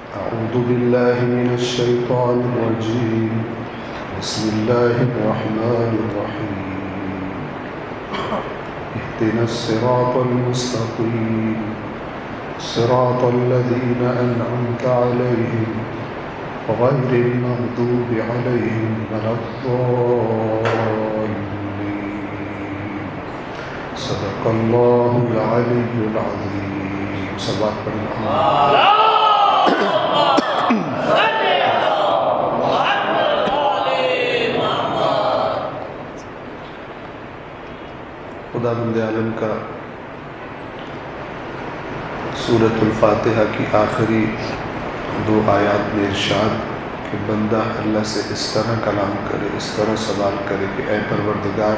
أعوذ بالله من الشيطان الرجيم بسم الله الرحمن الرحيم اهدنا الصراط المستقيم صراط الذين أنعمت عليهم غير المغضوب عليهم ولا الضالين صدق الله العلي العظيم. صلوات پڑھیں. خداوند عالم کا سورۃ الفاتحہ کی آخری 2 آیات میں ارشاد کہ بندہ اللہ سے اس طرح کلام کرے، اس طرح سوال کرے کہ اے پروردگار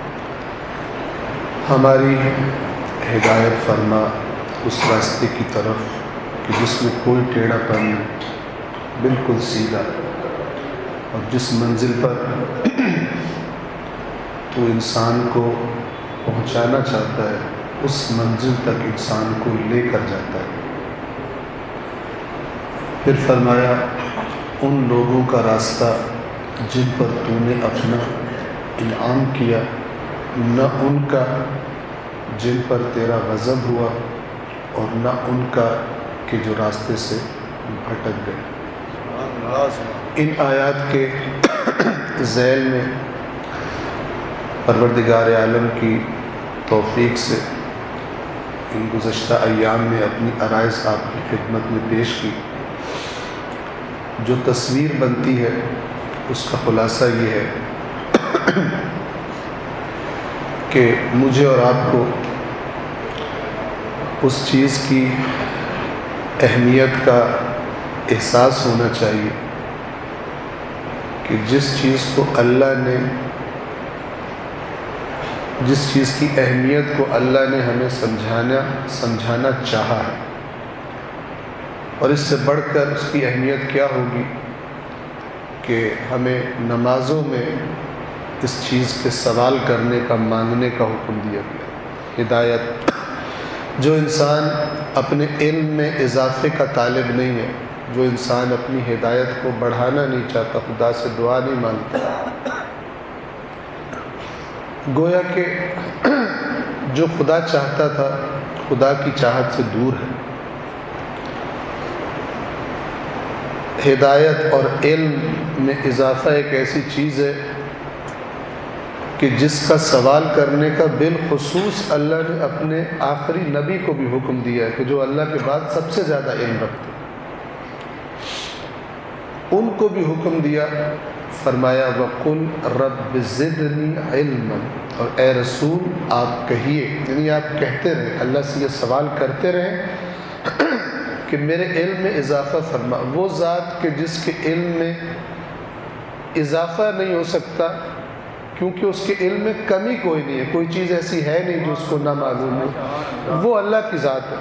ہماری ہدایت فرما اس راستے کی طرف کہ جس میں کوئی ٹیڑھا پن نہیں، بالکل سیدھا، اور جس منزل پر تو انسان کو پہنچانا چاہتا ہے اس منزل تک انسان کو لے کر جاتا ہے. پھر فرمایا ان لوگوں کا راستہ جن پر تو نے اپنا انعام کیا، نہ ان کا جن پر تیرا غضب ہوا اور نہ ان کا کہ جو راستے سے بھٹک گئے. ان آیات کے ذیل میں پروردگار عالم کی توفیق سے ان گزشتہ ایام میں اپنی عرائض آپ کی خدمت میں پیش کی. جو تصویر بنتی ہے اس کا خلاصہ یہ ہے کہ مجھے اور آپ کو اس چیز کی اہمیت کا احساس ہونا چاہیے کہ جس چیز کی اہمیت کو اللہ نے ہمیں سمجھانا چاہا ہے، اور اس سے بڑھ کر اس کی اہمیت کیا ہوگی کہ ہمیں نمازوں میں اس چیز کے سوال کرنے کا، مانگنے کا حکم دیا گیا. ہدایت. جو انسان اپنے علم میں اضافے کا طالب نہیں ہے، جو انسان اپنی ہدایت کو بڑھانا نہیں چاہتا، خدا سے دعا نہیں مانگتا، گویا کہ جو خدا چاہتا تھا خدا کی چاہت سے دور ہے. ہدایت اور علم میں اضافہ ایک ایسی چیز ہے کہ جس کا سوال کرنے کا بالخصوص اللہ نے اپنے آخری نبی کو بھی حکم دیا ہے کہ جو اللہ کے بعد سب سے زیادہ علم رکھتے، ان کو بھی حکم دیا. فرمایا وَقُلْ رَبِّ زِدْنِي عِلْمًا، اور اے رسول آپ کہیے، یعنی آپ کہتے رہیں، اللہ سے یہ سوال کرتے رہیں کہ میرے علم میں اضافہ فرما. وہ ذات کہ جس کے علم میں اضافہ نہیں ہو سکتا کیونکہ اس کے علم میں کمی کوئی نہیں ہے، کوئی چیز ایسی ہے نہیں جو اس کو نہ معلوم ہو، وہ اللہ کی ذات ہے.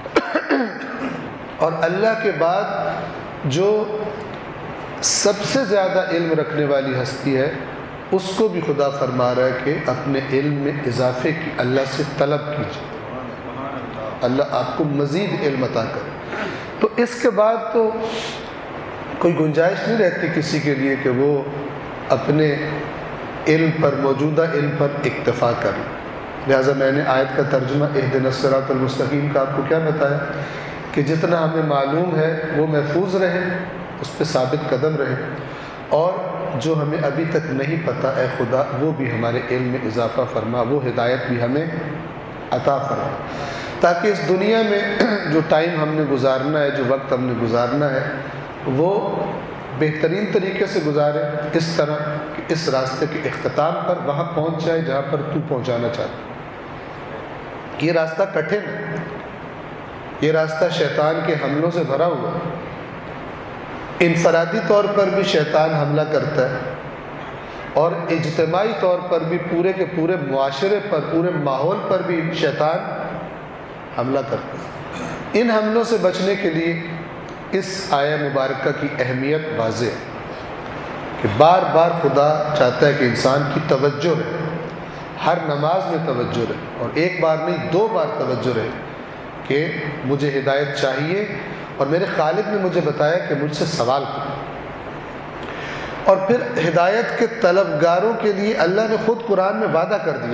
اور اللہ کے بعد جو سب سے زیادہ علم رکھنے والی ہستی ہے اس کو بھی خدا فرما رہا ہے کہ اپنے علم میں اضافے کی اللہ سے طلب کیجیے، اللہ آپ کو مزید علم عطا کرے. تو اس کے بعد تو کوئی گنجائش نہیں رہتی کسی کے لیے کہ وہ اپنے علم پر، موجودہ علم پر اکتفا کر لیں. لہٰذا میں نے آیت کا ترجمہ اہدنا الصراط المستقیم کا آپ کو کیا بتایا کہ جتنا ہمیں معلوم ہے وہ محفوظ رہے، اس پہ ثابت قدم رہے، اور جو ہمیں ابھی تک نہیں پتہ اے خدا وہ بھی ہمارے علم میں اضافہ فرما، وہ ہدایت بھی ہمیں عطا فرما، تاکہ اس دنیا میں جو ٹائم ہم نے گزارنا ہے، جو وقت ہم نے گزارنا ہے، وہ بہترین طریقے سے گزارے، اس طرح کہ اس راستے کے اختتام پر وہاں پہنچ جائے جہاں پر تو پہنچانا چاہتا. یہ راستہ کٹھن ہے، یہ راستہ شیطان کے حملوں سے بھرا ہوا ہے. انفرادی طور پر بھی شیطان حملہ کرتا ہے اور اجتماعی طور پر بھی پورے کے پورے معاشرے پر، پورے ماحول پر بھی شیطان حملہ کرتا ہے. ان حملوں سے بچنے کے لیے اس آیہ مبارکہ کی اہمیت واضح ہے کہ بار بار خدا چاہتا ہے کہ انسان کی توجہ رہے، ہر نماز میں توجہ رہے، اور ایک بار نہیں 2 بار توجہ رہے کہ مجھے ہدایت چاہیے اور میرے خالق نے مجھے بتایا کہ مجھ سے سوال کرو۔ اور پھر ہدایت کے طلبگاروں کے لیے اللہ نے خود قرآن میں وعدہ کر دیا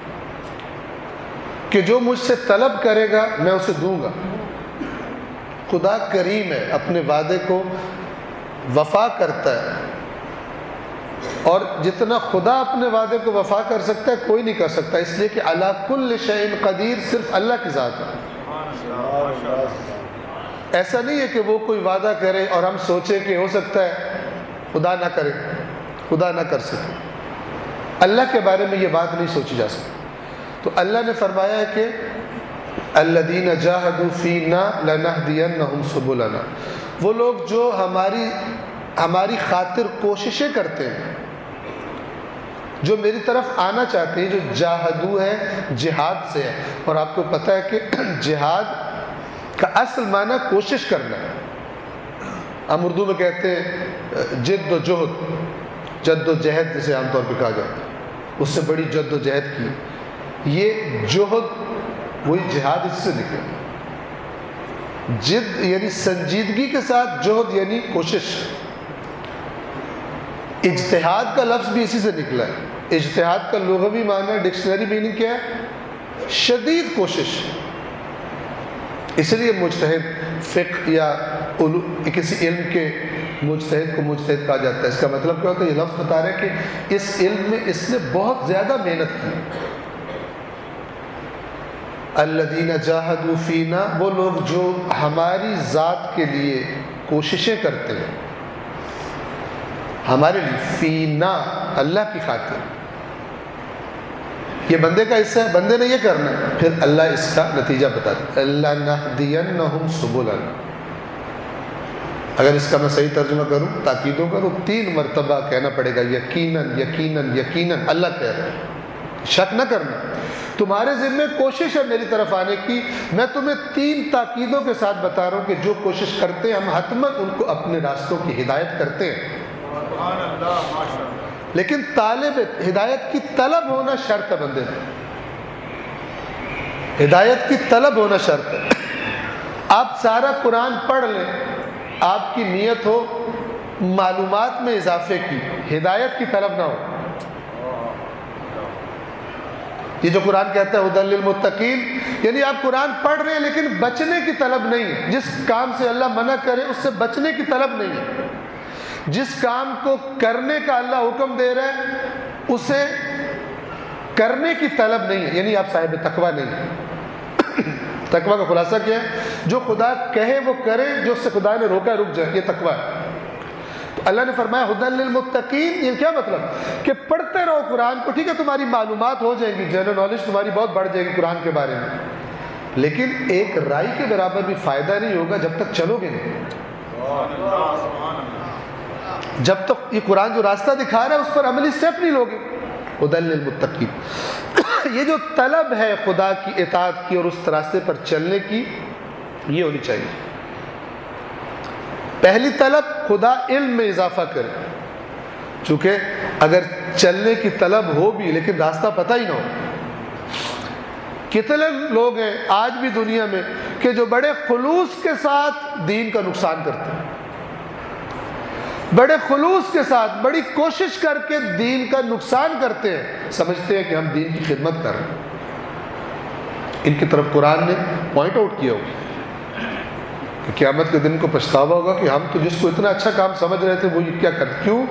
کہ جو مجھ سے طلب کرے گا میں اسے دوں گا۔ خدا کریم ہے، اپنے وعدے کو وفا کرتا ہے، اور جتنا خدا اپنے وعدے کو وفا کر سکتا ہے کوئی نہیں کر سکتا، اس لیے کہ علی کل شیء قدیر صرف اللہ کی ذات ہے۔ ایسا نہیں ہے کہ وہ کوئی وعدہ کرے اور ہم سوچیں کہ ہو سکتا ہے خدا نہ کرے، خدا نہ کر سکے۔ اللہ کے بارے میں یہ بات نہیں سوچی جا سکتی۔ تو اللہ نے فرمایا ہے کہ الذین جاہدوا فینا لنہدینہم سبلنا، وہ لوگ جو ہماری خاطر کوششیں کرتے ہیں، جو میری طرف آنا چاہتے ہیں، جو جاہدو ہے جہاد سے ہے، اور آپ کو پتہ ہے کہ جہاد کا اصل معنی کوشش کرنا ہے۔ ہم اردو میں کہتے ہیں جد و جہد، جد و جہد جسے عام طور پہ کہا جاتا ہے، اس سے بڑی جد و جہد کی۔ یہ جہد وہی جہاد اس سے نکلا، جد یعنی سنجیدگی کے ساتھ، جہد یعنی کوشش۔ اجتہاد کا لفظ بھی اسی سے نکلا ہے۔ اجتہاد کا لغوی معنی، ڈکشنری میننگ کیا ہے؟ شدید کوشش۔ اس لیے مجتہد فقہ یا کسی علم کے مجتہد کو مجتہد کہا جاتا ہے۔ اس کا مطلب کیا ہوتا ہے؟ یہ لفظ بتا رہے ہیں کہ اس علم میں اس نے بہت زیادہ محنت کی۔ الذین جاہدوا فینا، وہ لوگ جو ہماری ذات کے لیے کوششیں کرتے ہیں، ہمارے لیے، فینا اللہ کی خاطر۔ یہ بندے کا حصہ ہے، بندے نے یہ کرنا ہے، پھر اللہ اس کا نتیجہ بتاتا ہے، لنہدینہم سبلنا۔ اگر اس کا میں صحیح ترجمہ کروں، تاکیدوں کروں، 3 مرتبہ کہنا پڑے گا یقیناً یقیناً یقیناً۔ اللہ کہہ رہا ہے، شک نہ کرنا، تمہارے ذمہ کوشش ہے میری طرف آنے کی۔ میں تمہیں 3 تاکیدوں کے ساتھ بتا رہا ہوں کہ جو کوشش کرتے ہیں ہم حتماً ان کو اپنے راستوں کی ہدایت کرتے ہیں، لیکن طالب ہدایت کی طلب ہونا شرط ہے۔ بندے ہدایت کی طلب ہونا شرط ہے۔ آپ سارا قرآن پڑھ لیں، آپ کی نیت ہو معلومات میں اضافے کی، ہدایت کی طلب نہ ہو۔ یہ جو قرآن کہتا ہے ھدی للمتقین، یعنی آپ قرآن پڑھ رہے ہیں لیکن بچنے کی طلب نہیں ہے۔ جس کام سے اللہ منع کرے اس سے بچنے کی طلب نہیں ہے۔ جس کام کو کرنے کا اللہ حکم دے رہا ہے اسے کرنے کی طلب نہیں ہے، یعنی آپ صاحب تقویٰ نہیں ہیں۔ تقویٰ کا خلاصہ کیا ہے؟ جو خدا کہے وہ کرے، جو اس سے خدا نے روکا رک جائے، یہ تقویٰ ہے۔ تو اللہ نے فرمایا ھدی للمتقین، یہ کیا مطلب؟ کہ پڑھتے رہو قرآن کو، ٹھیک ہے تمہاری معلومات ہو جائیں گی، جنرل نالج تمہاری بہت بڑھ جائے گی قرآن کے بارے میں، لیکن ایک رائی کے برابر بھی فائدہ نہیں ہوگا جب تک چلو گے نہیں، جب تک یہ قرآن جو راستہ دکھا رہا ہے اس پر عملی سٹیپ نہیں لوگے۔ ھدی للمتقین، یہ جو طلب ہے خدا کی اطاعت کی اور اس راستے پر چلنے کی، یہ ہونی چاہیے۔ پہلی طلب، خدا علم میں اضافہ کرے، چونکہ اگر چلنے کی طلب ہو بھی لیکن راستہ پتہ ہی نہ ہو۔ کتنے لوگ ہیں آج بھی دنیا میں کہ جو بڑے خلوص کے ساتھ دین کا نقصان کرتے ہیں، بڑے خلوص کے ساتھ بڑی کوشش کر کے دین کا نقصان کرتے ہیں، سمجھتے ہیں کہ ہم دین کی خدمت کر رہے ہیں۔ ان کی طرف قرآن نے پوائنٹ آؤٹ کیا ہوگا کہ قیامت کے دن کو پچھتاوا ہوگا کہ ہم تو جس کو اتنا اچھا کام سمجھ رہے تھے وہ یہ کیا کرتے۔ کیوں؟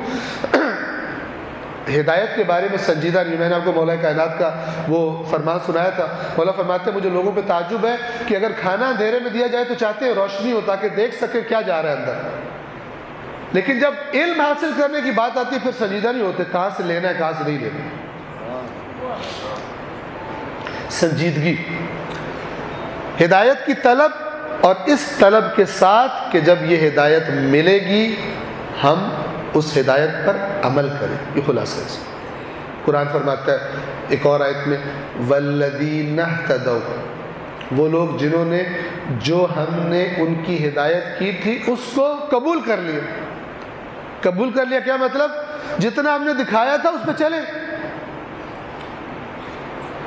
ہدایت کے بارے میں سنجیدہ نہیں۔ میں نے آپ کو مولا کائنات کا وہ فرمان سنایا تھا، مولا فرماتے ہیں مجھے لوگوں پہ تعجب ہے کہ اگر کھانا اندھیرے میں دیا جائے تو چاہتے ہیں روشنی ہو تاکہ دیکھ سکے کیا جا رہا ہے اندر، لیکن جب علم حاصل کرنے کی بات آتی ہے پھر سنجیدہ نہیں ہوتے، کہاں سے لینا ہے کہاں سے نہیں لینا۔ سنجیدگی، ہدایت کی طلب، اور اس طلب کے ساتھ کہ جب یہ ہدایت ملے گی ہم اس ہدایت پر عمل کریں، یہ خلاصہ ہے۔ قرآن فرماتا ہے ایک اور آیت میں والذین اہتدوا، وہ لوگ جنہوں نے جو ہم نے ان کی ہدایت کی تھی اس کو قبول کر لیا۔ قبول کر لیا کیا مطلب؟ جتنا ہم نے دکھایا تھا اس پہ چلے۔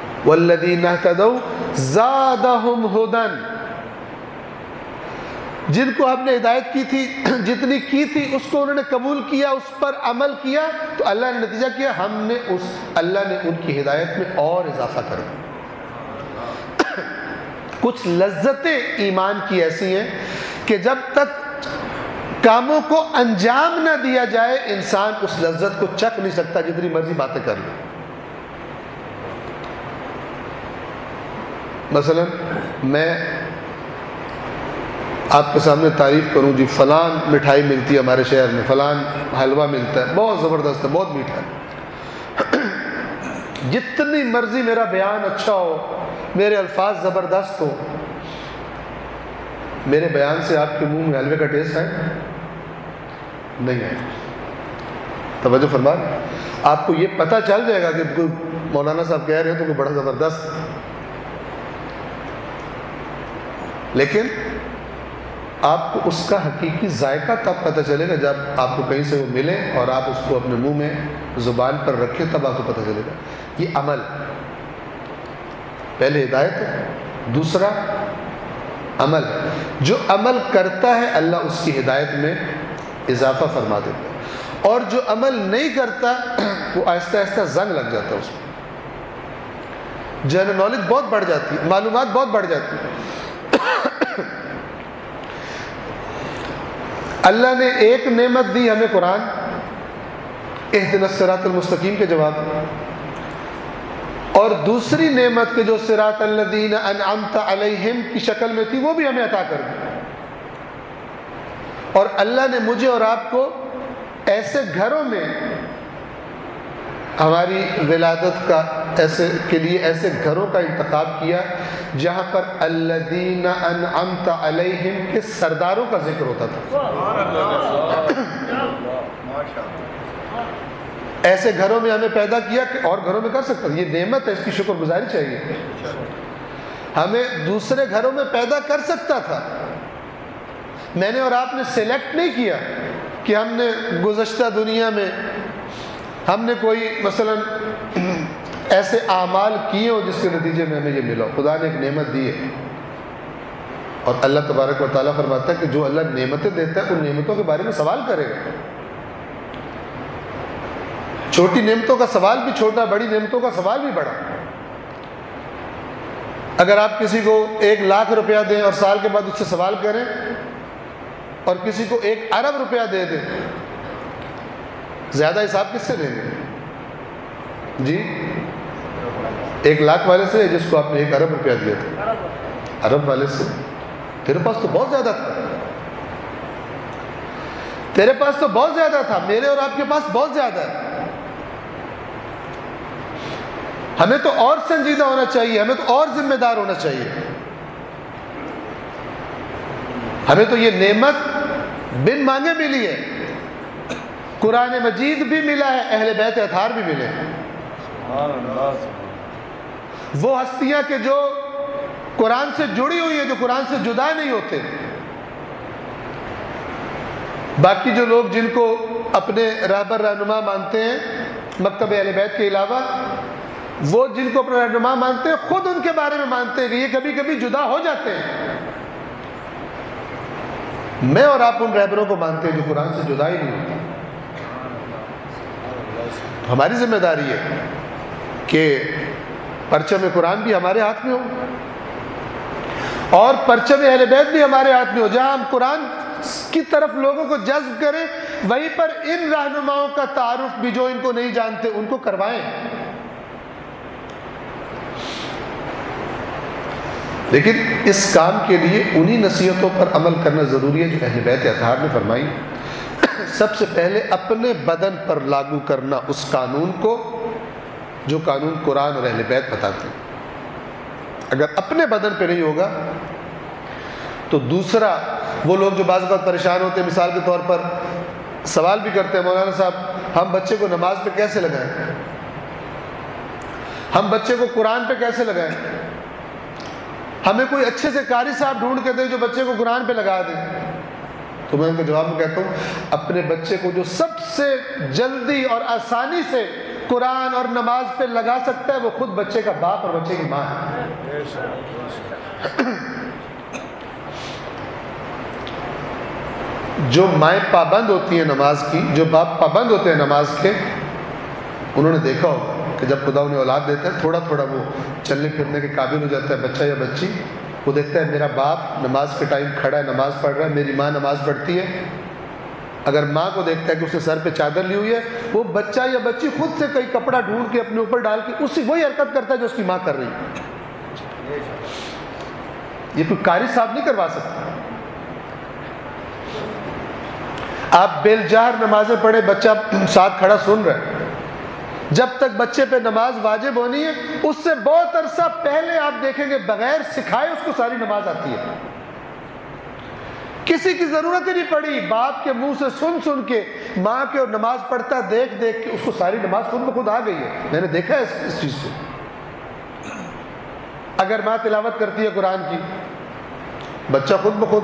والذین اہتدوا زادہم ھدی، جن کو ہم نے ہدایت کی تھی، جتنی کی تھی اس کو انہوں نے قبول کیا، اس پر عمل کیا، تو اللہ نے نتیجہ کیا، اللہ نے ان کی ہدایت میں اور اضافہ کر دیا۔ کچھ لذتیں ایمان کی ایسی ہیں کہ جب تک کاموں کو انجام نہ دیا جائے انسان اس لذت کو چکھ نہیں سکتا، جتنی مرضی باتیں کر لے۔ مثلا میں آپ کے سامنے تعریف کروں، جی فلان مٹھائی ملتی ہے ہمارے شہر میں، فلان حلوہ ملتا ہے، بہت زبردست ہے، بہت میٹھا ہے۔ جتنی مرضی میرا بیان اچھا ہو، میرے الفاظ زبردست ہو، میرے بیان سے آپ کے منہ میں حلوے کا ٹیسٹ ہے نہیں ہے؟ توجہ فرما، آپ کو یہ پتہ چل جائے گا کہ کوئی مولانا صاحب کہہ رہے ہیں تو کوئی بڑا زبردست، لیکن آپ کو اس کا حقیقی ذائقہ تب پتہ چلے گا جب آپ کو کہیں سے وہ ملے اور آپ اس کو اپنے منہ میں زبان پر رکھیں، تب آپ کو پتہ چلے گا۔ یہ عمل، پہلے ہدایت ہے، دوسرا عمل۔ جو عمل کرتا ہے اللہ اس کی ہدایت میں اضافہ فرما دیتا ہے، اور جو عمل نہیں کرتا وہ آہستہ آہستہ زنگ لگ جاتا ہے، اس کو جنرل نالج بہت بڑھ جاتی ہے، معلومات بہت بڑھ جاتی ہے۔ اللہ نے ایک نعمت دی ہمیں قرآن، اہدنا الصراط المستقیم کے جواب میں، اور دوسری نعمت کے جو صراط الذین انعمت علیہم کی شکل میں تھی وہ بھی ہمیں عطا کر دی۔ اور اللہ نے مجھے اور آپ کو ایسے گھروں میں ہماری ولادت کا کے لیے ایسے گھروں کا انتخاب کیا جہاں پر الذین انعمت علیہم کے سرداروں کا ذکر ہوتا تھا۔ ایسے گھروں میں ہمیں پیدا کیا کہ اور گھروں میں کر سکتا تھا، یہ نعمت ہے، اس کی شکر گزاری چاہیے۔ ہمیں دوسرے گھروں میں پیدا کر سکتا تھا، میں نے اور آپ نے سلیکٹ نہیں کیا کہ ہم نے گزشتہ دنیا میں ہم نے کوئی مثلا ایسے اعمال کیے ہو جس کے نتیجے میں ہمیں یہ ملا۔ خدا نے ایک نعمت دی ہے، اور اللہ تبارک و تعالیٰ فرماتا ہے کہ جو اللہ نعمتیں دیتا ہے ان نعمتوں کے بارے میں سوال کرے گا۔ چھوٹی نعمتوں کا سوال بھی چھوٹا، بڑی نعمتوں کا سوال بھی بڑا۔ اگر آپ کسی کو 1,00,000 روپیہ دیں اور سال کے بعد اس سے سوال کریں، اور کسی کو 1 ارب روپیہ دے دیں، زیادہ حساب کس سے دیں گے؟ جی 1,00,000 والے سے جس کو آپ نے 1 ارب روپیہ دیا تھا؟ ارب والے سے؟ تیرے پاس تو بہت زیادہ تھا، تیرے پاس تو بہت زیادہ تھا، میرے اور آپ کے پاس بہت زیادہ ہے۔ ہمیں تو اور سنجیدہ ہونا چاہیے، ہمیں تو اور ذمہ دار ہونا چاہیے۔ ہمیں تو یہ نعمت بن مانگے ملی ہے، قرآن مجید بھی ملا ہے، اہل بیت اطہار بھی ملے ہیں، وہ ہستیاں کہ جو قرآن سے جڑی ہوئی ہیں، جو قرآن سے جدا نہیں ہوتے۔ باقی جو لوگ جن کو اپنے رہبر رہنما مانتے ہیں مکتب اہل بیت کے علاوہ، وہ جن کو اپنا رہنما مانتے ہیں خود ان کے بارے میں مانتے ہیں کہ یہ کبھی کبھی جدا ہو جاتے ہیں۔ میں اور آپ ان رہبروں کو مانتے ہیں جو قرآن سے جدا ہی نہیں ہوتے۔ ہماری ذمہ داری ہے کہ پرچم قرآن بھی ہمارے ہاتھ میں ہو اور پرچم اہل بیت بھی ہمارے ہاتھ میں ہو۔ جہاں ہم قرآن کی طرف لوگوں کو جذب کریں، وہیں پر ان رہنماؤں کا تعارف بھی جو ان کو نہیں جانتے ان کو کروائیں۔ لیکن اس کام کے لیے انہی نصیحتوں پر عمل کرنا ضروری ہے جو اہل بیت اطہار نے فرمائی۔ سب سے پہلے اپنے بدن پر لاگو کرنا اس قانون کو جو قانون قرآن اور اہل بیت بتاتے ہیں۔ اگر اپنے بدن پہ نہیں ہوگا تو دوسرا، وہ لوگ جو بعض اوقات پریشان ہوتے ہیں، مثال کے طور پر سوال بھی کرتے ہیں، مولانا صاحب ہم بچے کو نماز پہ کیسے لگائیں، ہم بچے کو قرآن پہ کیسے لگائیں، ہمیں کوئی اچھے سے قاری صاحب ڈھونڈ کے دے جو بچے کو قرآن پہ لگا دے۔ تو میں ان کے جواب میں کہتا ہوں، اپنے بچے کو جو سب سے جلدی اور آسانی سے قرآن اور نماز پہ لگا سکتا ہے وہ خود بچے کا باپ اور بچے کی ماں ہے۔ جو مائیں پابند ہوتی ہیں نماز کی، جو باپ پابند ہوتے ہیں نماز کے، انہوں نے دیکھا ہوگا کہ جب خدا انہیں اولاد دیتا ہے تھوڑا تھوڑا وہ چلنے پھرنے کے قابل ہو جاتا ہے بچہ یا بچی، وہ دیکھتا ہے میرا باپ نماز کے ٹائم کھڑا ہے، نماز پڑھ رہا ہے، میری ماں نماز پڑھتی ہے۔ اگر ماں کو دیکھتا ہے کہ اس نے سر پہ چادر لی ہوئی ہے، وہ بچہ یا بچی خود سے کوئی کپڑا ڈھونڈ کے اپنے اوپر ڈال کے اسی وہی حرکت کرتا ہے جو اس کی ماں کر رہی ہے۔ یہ کوئی قاری صاحب نہیں کروا سکتا۔ آپ بیلجہر نمازیں پڑھے، بچہ ساتھ کھڑا سن رہا ہے، جب تک بچے پہ نماز واجب ہونی ہے اس سے بہت عرصہ پہلے آپ دیکھیں گے بغیر سکھائے اس کو ساری نماز آتی ہے، کسی کی ضرورت ہی نہیں پڑی، باپ کے منہ سے سن سن کے ماں کے اور نماز پڑھتا دیکھ دیکھ کے اس کو ساری نماز خود بخود آ گئی ہے۔ میں نے دیکھا ہے اس چیز کو۔ اگر ماں تلاوت کرتی ہے قرآن کی، بچہ خود بخود۔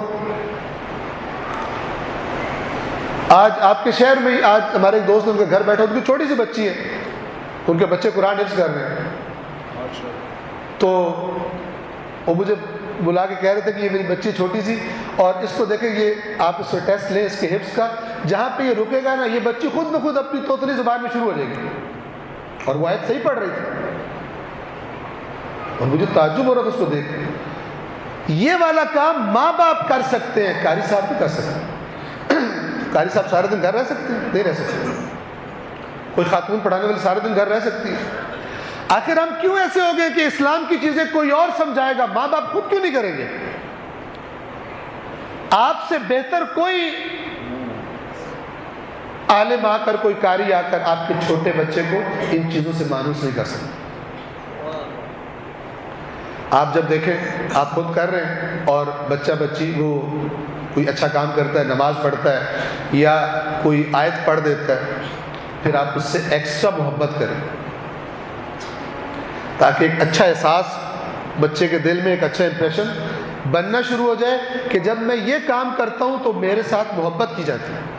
آج آپ کے شہر میں ہی، آج ہمارے ایک دوست نے ان کے گھر بیٹھا، ان کی چھوٹی سی بچی ہے، ان کے بچے قرآن حفظ کر رہے ہیں، تو وہ مجھے بلا کے کہہ رہے تھے کہ یہ میری بچی چھوٹی سی، اور اس کو دیکھیں، یہ آپ اس سے ٹیسٹ لیں اس کے حفظ کا، جہاں پہ یہ رکے گا نا یہ بچی خود بخود اپنی توتلی زبان میں شروع ہو جائے گی، اور وہ آیت صحیح پڑھ رہی تھی، اور مجھے تعجب ہو رہا تھا اس کو دیکھ کے۔ یہ والا کام ماں باپ کر سکتے ہیں، قاری صاحب بھی کر سکتے ہیں۔ قاری صاحب سارے دن گھر رہ سکتے ہیں؟ نہیں رہ سکتے۔ کوئی خاتون پڑھانے والی سارے دن گھر رہ سکتی ہے؟ آخر ہم کیوں ایسے ہو گئے کہ اسلام کی چیزیں کوئی اور سمجھائے گا، ماں باپ خود کیوں نہیں کریں گے؟ آپ سے بہتر کوئی عالم آ کر، کوئی قاری آ کر آپ کے چھوٹے بچے کو ان چیزوں سے مانوس نہیں کر سکتے۔ آپ جب دیکھیں آپ خود کر رہے ہیں اور بچہ بچی وہ کوئی اچھا کام کرتا ہے، نماز پڑھتا ہے یا کوئی آیت پڑھ دیتا ہے، پھر آپ اس سے ایکسٹرا محبت کریں تاکہ ایک اچھا احساس بچے کے دل میں، ایک اچھا امپریشن بننا شروع ہو جائے کہ جب میں یہ کام کرتا ہوں تو میرے ساتھ محبت کی جاتی ہے،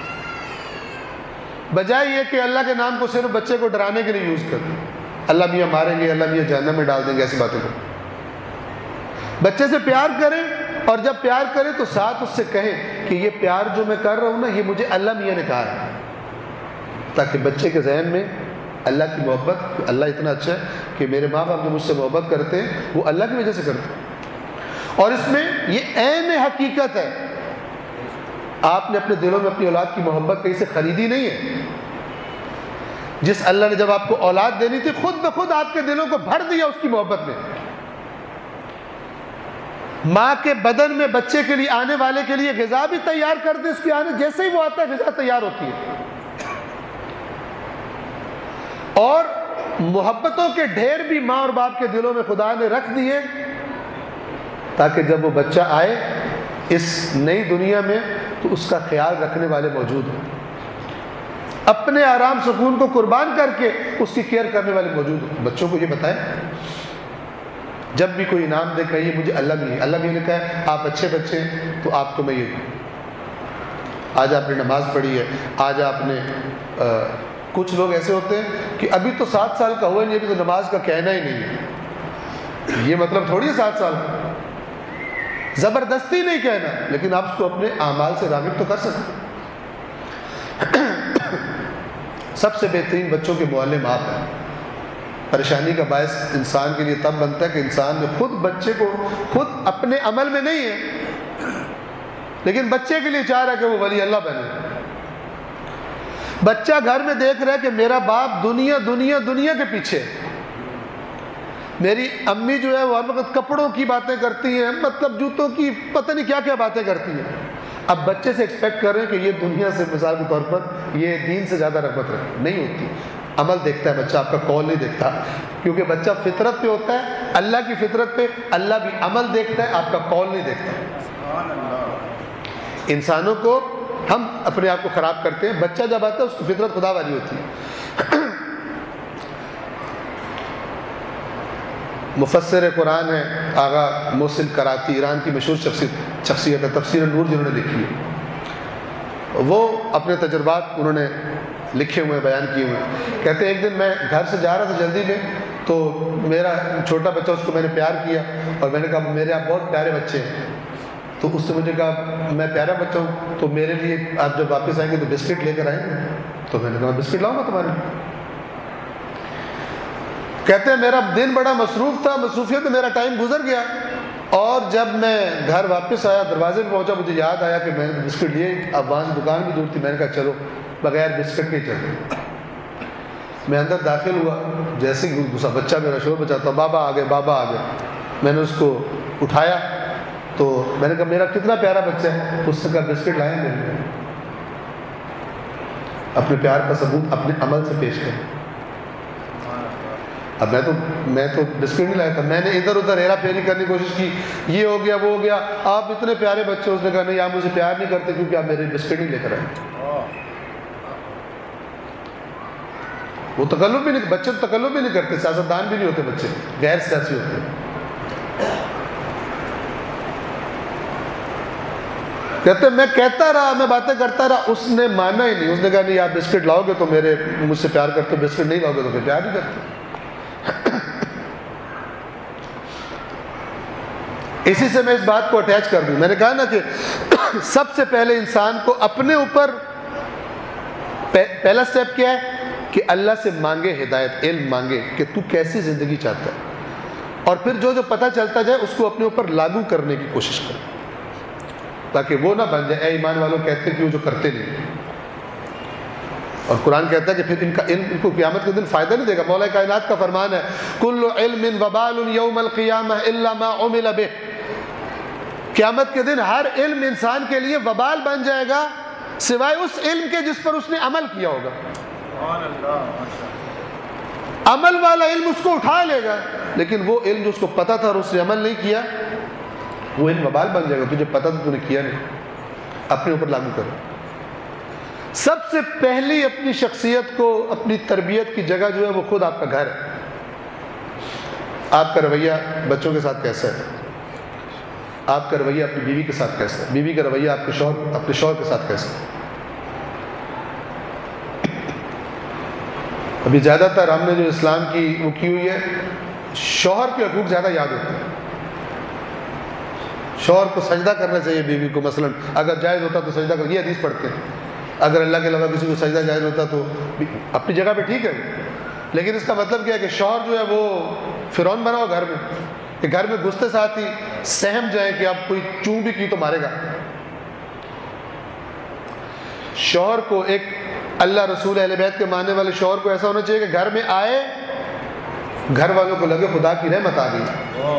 بجائے یہ کہ اللہ کے نام کو صرف بچے کو ڈرانے کے لیے یوز کریں، اللہ میاں ماریں گے، اللہ میاں جہنم میں ڈال دیں گے، ایسی باتیں کریں۔ بچے سے پیار کریں، اور جب پیار کریں تو ساتھ اس سے کہیں کہ یہ پیار جو میں کر رہا ہوں نا، یہ مجھے اللہ میاں نے کہا ہے، تاکہ بچے کے ذہن میں اللہ کی محبت، اللہ اتنا اچھا ہے کہ میرے ماں باپ جو مجھ سے محبت کرتے ہیں وہ اللہ کی وجہ سے کرتے ہیں۔ اور اس میں یہ عین حقیقت ہے، آپ نے اپنے دلوں میں اپنی اولاد کی محبت کہیں سے خریدی نہیں ہے۔ جس اللہ نے جب آپ کو اولاد دینی تھی خود بخود آپ کے دلوں کو بھر دیا اس کی محبت میں۔ ماں کے بدن میں بچے کے لیے، آنے والے کے لیے غذا بھی تیار کر دے، اس کے آنے جیسے ہی وہ آتا ہے غذا تیار ہوتی ہے، اور محبتوں کے ڈھیر بھی ماں اور باپ کے دلوں میں خدا نے رکھ دیے تاکہ جب وہ بچہ آئے اس نئی دنیا میں تو اس کا خیال رکھنے والے موجود ہوں، اپنے آرام سکون کو قربان کر کے اس کی کیئر کرنے والے موجود ہوں۔ بچوں کو یہ بتائیں، جب بھی کوئی انعام دے کہیے مجھے اللہ بھی ہے، اللہ بھی نے کہا ہے آپ اچھے بچے ہیں تو آپ کو میں یہ دوں۔ آج آپ نے نماز پڑھی ہے، آج آپ نے کچھ لوگ ایسے ہوتے ہیں کہ ابھی تو 7 سال کا ہوا نہیں، ابھی تو نماز کا کہنا ہی نہیں ہے۔ یہ مطلب تھوڑی ہے 7 سال کا، زبردستی نہیں کہنا، لیکن آپ اس کو اپنے اعمال سے راغب تو کر سکتے۔ سب سے بہترین بچوں کے معلم آپ ہیں۔ پریشانی کا باعث انسان کے لیے تب بنتا ہے کہ انسان نے خود بچے کو، خود اپنے عمل میں نہیں ہے لیکن بچے کے لیے چاہ رہا ہے کہ وہ ولی اللہ بنے۔ بچہ گھر میں دیکھ رہا ہے کہ میرا باپ دنیا دنیا دنیا کے پیچھے ہے، میری امی جو ہے وہ ہر وقت کپڑوں کی باتیں کرتی ہیں، مطلب جوتوں کی پتہ نہیں کیا کیا باتیں کرتی ہیں۔ اب بچے سے ایکسپیکٹ کر رہے ہیں کہ یہ دنیا سے، مثال کے طور پر یہ دین سے زیادہ رغبت رکھے، نہیں ہوتی۔ عمل دیکھتا ہے بچہ، آپ کا قول نہیں دیکھتا، کیونکہ بچہ فطرت پہ ہوتا ہے، اللہ کی فطرت پہ، اللہ بھی عمل دیکھتا ہے، آپ کا قول نہیں دیکھتا۔ انسانوں کو ہم اپنے آپ کو خراب کرتے ہیں، بچہ جب آتا ہے اس کی فطرت خدا والی ہوتی ہے۔ مفسر قرآن ہے آغا محسن کراتی، ایران کی مشہور شخصیت ہے، تفسیر نور جنہوں نے لکھی ہے، وہ اپنے تجربات انہوں نے لکھے ہوئے، بیان کیے ہوئے۔ کہتے ہیں ایک دن میں گھر سے جا رہا تھا جلدی میں، تو میرا چھوٹا بچہ، اس کو میں نے پیار کیا اور میں نے کہا میرے آپ بہت پیارے بچے ہیں، تو اس نے مجھے کہا میں پیارا بچہ ہوں تو میرے لیے آپ جب واپس آئیں گے تو بسکٹ لے کر آئیں گے. تو میں نے کہا بسکٹ لاؤں گا تمہارے لیے. کہتے ہیں میرا دن بڑا مصروف تھا, مصروفیت میں میرا ٹائم گزر گیا, اور جب میں گھر واپس آیا دروازے پہ پہنچا مجھے یاد آیا کہ میں نے بسکٹ لیے, اب وہاں سے دکان بھی دور تھی. میں نے کہا چلو بغیر بسکٹ کے چلتے. میں اندر داخل ہوا, جیسے ہی گھسا بچہ میرا شور بچاتا بابا آ گئے بابا آ گئے. میں نے اس کو اٹھایا تو میں نے کہا میرا کتنا پیارا بچہ ہے. اس نے کہا بسکٹ لائیں میرے لیے. اپنے پیار کا ثبوت اپنے عمل سے پیش کریں. اب میں تو بسکٹ نہیں لایا تھا, میں نے ادھر ادھر ہیرا پھیری کرنے کی کوشش کی, یہ ہو گیا وہ ہو گیا, آپ اتنے پیارے بچے. اس نے کہا نہیں آپ مجھے پیار نہیں کرتے کیونکہ آپ میرے بسکٹ نہیں لے کر آئے. وہ تکلف بھی نہیں, بچے تو تکلف بھی نہیں کرتے, سیاستدان بھی نہیں ہوتے بچے, غیر سیاسی ہوتے. کہتے میں کہتا رہا, میں باتیں کرتا رہا, اس نے مانا ہی نہیں. اس نے کہا نہیں آپ بسکٹ لاؤ گے تو میرے مجھ سے پیار کرتے, بسکٹ نہیں لاؤ گے تو پھر پیار نہیں کرتے. اسی سے میں اس بات کو اٹیچ کر دوں. میں نے کہا نا کہ سب سے پہلے انسان کو اپنے اوپر پہلا سٹیپ کیا ہے کہ اللہ سے مانگے ہدایت, علم مانگے کہ تو کیسی زندگی چاہتا ہے, اور پھر جو پتہ چلتا جائے اس کو اپنے اوپر لاگو کرنے کی کوشش کرے, تاکہ وہ نہ بن جائے اے ایمان والوں کہتے کہ وہ جو کرتے نہیں. اور قرآن کہتا ہے کہ پھر ان کا علم ان کو قیامت کے دن فائدہ نہیں دے گا. مولا کائنات کا فرمان ہے کل علم وبال یوم القیامہ الا ما عمل به. قیامت کے دن ہر علم انسان کے لیے وبال بن جائے گا سوائے اس علم کے جس پر اس نے عمل کیا ہوگا. عمل والا علم اس کو اٹھا لے گا, لیکن وہ علم جو اس کو پتا تھا اور اس نے عمل نہیں کیا وہ علم وبال بن جائے گا. تجھے پتا تھا تو نے کیا نہیں. اپنے اوپر لاگو کرو. سب سے پہلی اپنی شخصیت کو, اپنی تربیت کی جگہ جو ہے وہ خود آپ کا گھر ہے. آپ کا رویہ بچوں کے ساتھ کیسا ہے, آپ کا رویہ اپنی بیوی کے ساتھ کیسا ہے, بیوی کا رویہ آپ کے شوہر اپنے شوہر کے ساتھ کیسا ہے. ابھی زیادہ تر ہم نے جو اسلام کی وہ کی ہوئی ہے, شوہر کے حقوق زیادہ یاد ہوتے ہیں. شوہر کو سجدہ کرنا چاہیے بیوی کو, مثلا اگر جائز ہوتا تو سجدہ کر, یہ حدیث پڑھتے ہیں. اگر اللہ کے علاوہ کسی کو سجدہ جائز ہوتا تو اپنی جگہ پہ ٹھیک ہے, لیکن اس کا مطلب کیا ہے کہ شوہر جو ہے وہ فرعون بنا ہو گھر میں, کہ گھر میں گھستے ساتھ ہی سہم جائے کہ اب کوئی چوں بھی کی تو مارے گا. شوہر کو ایک اللہ رسول اہل بیت کے ماننے والے شوہر کو ایسا ہونا چاہیے کہ گھر میں آئے گھر والوں کو لگے خدا کی رحمت آ گئی.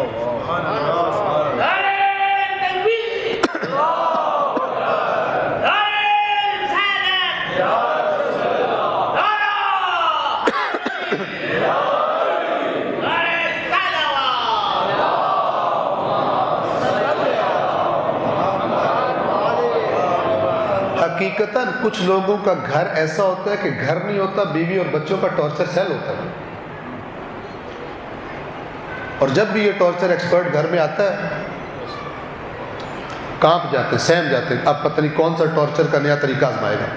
حقیقتاً کچھ لوگوں کا گھر ایسا ہوتا ہے کہ گھر نہیں ہوتا, بیوی اور بچوں کا ٹارچر سیل ہوتا ہے. اور جب بھی یہ ٹارچر ایکسپرٹ گھر میں آتا ہے کانپ جاتے ہیں, سہم جاتے ہیں, اب پتہ نہیں کون سا ٹارچر کا نیا طریقہ آزمائے گا.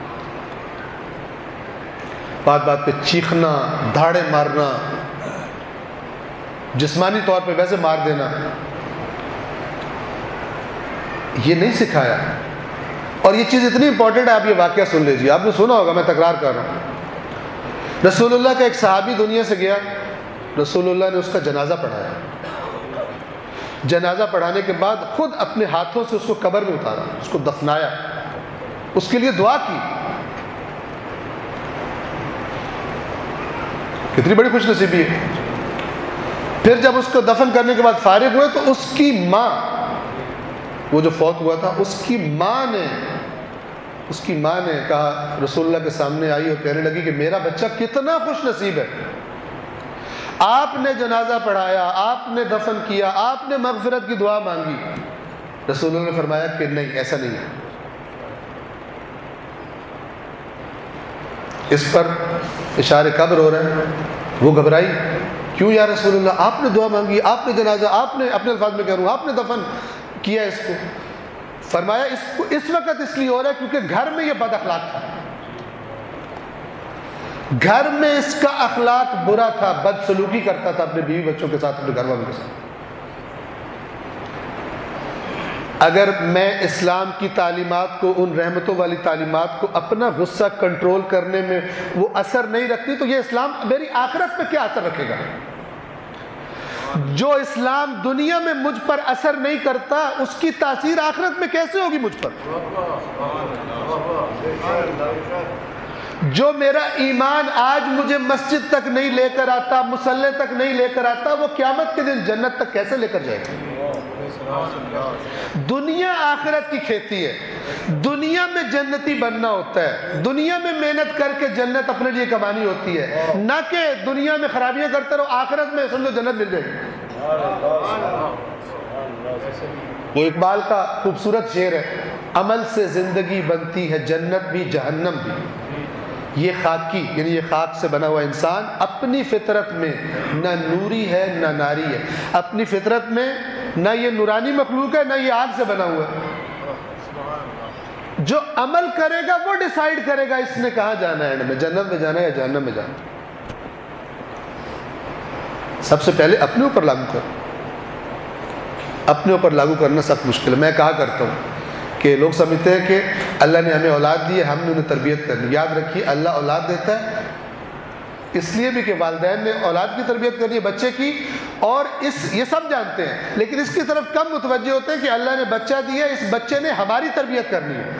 بات بات پہ چیخنا, دھاڑے مارنا, جسمانی طور پہ ویسے مار دینا, یہ نہیں سکھایا. اور یہ چیز اتنی امپورٹنٹ ہے, آپ یہ واقعہ سن لیجیے, آپ نے سنا ہوگا, میں تکرار کر رہا ہوں. رسول اللہ کا ایک صحابی دنیا سے گیا, رسول اللہ نے اس کا جنازہ پڑھایا. جنازہ پڑھانے کے بعد خود اپنے ہاتھوں سے اس کو قبر میں اتارا, اس کو دفنایا, اس کے لیے دعا کی. کتنی بڑی خوش نصیبی ہے. پھر جب اس کو دفن کرنے کے بعد فارغ ہوئے تو اس کی ماں, وہ جو فوت ہوا تھا, اس کی ماں نے کہا, رسول اللہ کے سامنے آئی اور کہنے لگی کہ میرا بچہ کتنا خوش نصیب ہے, آپ نے جنازہ پڑھایا, آپ نے دفن کیا, آپ نے مغفرت کی دعا مانگی. رسول اللہ نے فرمایا کہ نہیں, ایسا نہیں ہے. اس پر اشارے قبر ہو رہے ہیں. وہ گھبرائی, کیوں یا رسول اللہ, آپ نے دعا مانگی, آپ نے جنازہ, آپ نے, اپنے الفاظ میں کہہ رہا ہوں, آپ نے دفن کیا اس کو. فرمایا اس وقت اس لیے ہو رہا ہے کیونکہ گھر میں یہ بد اخلاق تھا, گھر میں اس کا اخلاق برا تھا, بد سلوکی کرتا تھا اپنے بیوی بچوں کے ساتھ, اپنے گھر والوں کے ساتھ. اگر میں اسلام کی تعلیمات کو، ان رحمتوں والی تعلیمات کو اپنا غصہ کنٹرول کرنے میں وہ اثر نہیں رکھتی تو یہ اسلام میری آخرت پہ کیا اثر رکھے گا؟ جو اسلام دنیا میں مجھ پر اثر نہیں کرتا اس کی تاثیر آخرت میں کیسے ہوگی مجھ پر؟ جو میرا ایمان آج مجھے مسجد تک نہیں لے کر آتا، مصلی تک نہیں لے کر آتا، وہ قیامت کے دن جنت تک کیسے لے کر جائے گا؟ دنیا آخرت کی کھیتی ہے، دنیا میں جنتی بننا ہوتا ہے، دنیا میں محنت کر کے جنت اپنے لیے کمانی ہوتی ہے، نہ کہ دنیا میں خرابیاں کرتے رہو آخرت میں سمجھو جنت مل جائے گی۔ وہ اقبال کا خوبصورت شعر ہے، عمل سے زندگی بنتی ہے جنت بھی جہنم بھی۔ یہ خاکی یعنی یہ خاک سے بنا ہوا انسان اپنی فطرت میں نہ نوری ہے نہ ناری ہے، اپنی فطرت میں نہ یہ نورانی مخلوق ہے نہ یہ آگ سے بنا ہوا ہے۔ جو عمل کرے گا وہ ڈیسائیڈ کرے گا اس نے کہاں جانا ہے، میں جنت میں جانا ہے یا جہنم میں جانا ہے۔ سب سے پہلے اپنے اوپر لاگو کر، اپنے اوپر لاگو کرنا سخت مشکل ہے۔ میں کہا کرتا ہوں کہ لوگ سمجھتے ہیں کہ اللہ نے ہمیں اولاد دی ہے، ہم نے انہیں تربیت کرنی۔ یاد رکھیے اللہ اولاد دیتا ہے اس لیے بھی کہ والدین نے اولاد کی تربیت کرنی ہے بچے کی، اور یہ سب جانتے ہیں، لیکن اس کی طرف کم متوجہ ہوتے ہیں کہ اللہ نے بچہ دیا ہے، اس بچے نے ہماری تربیت کرنی ہے۔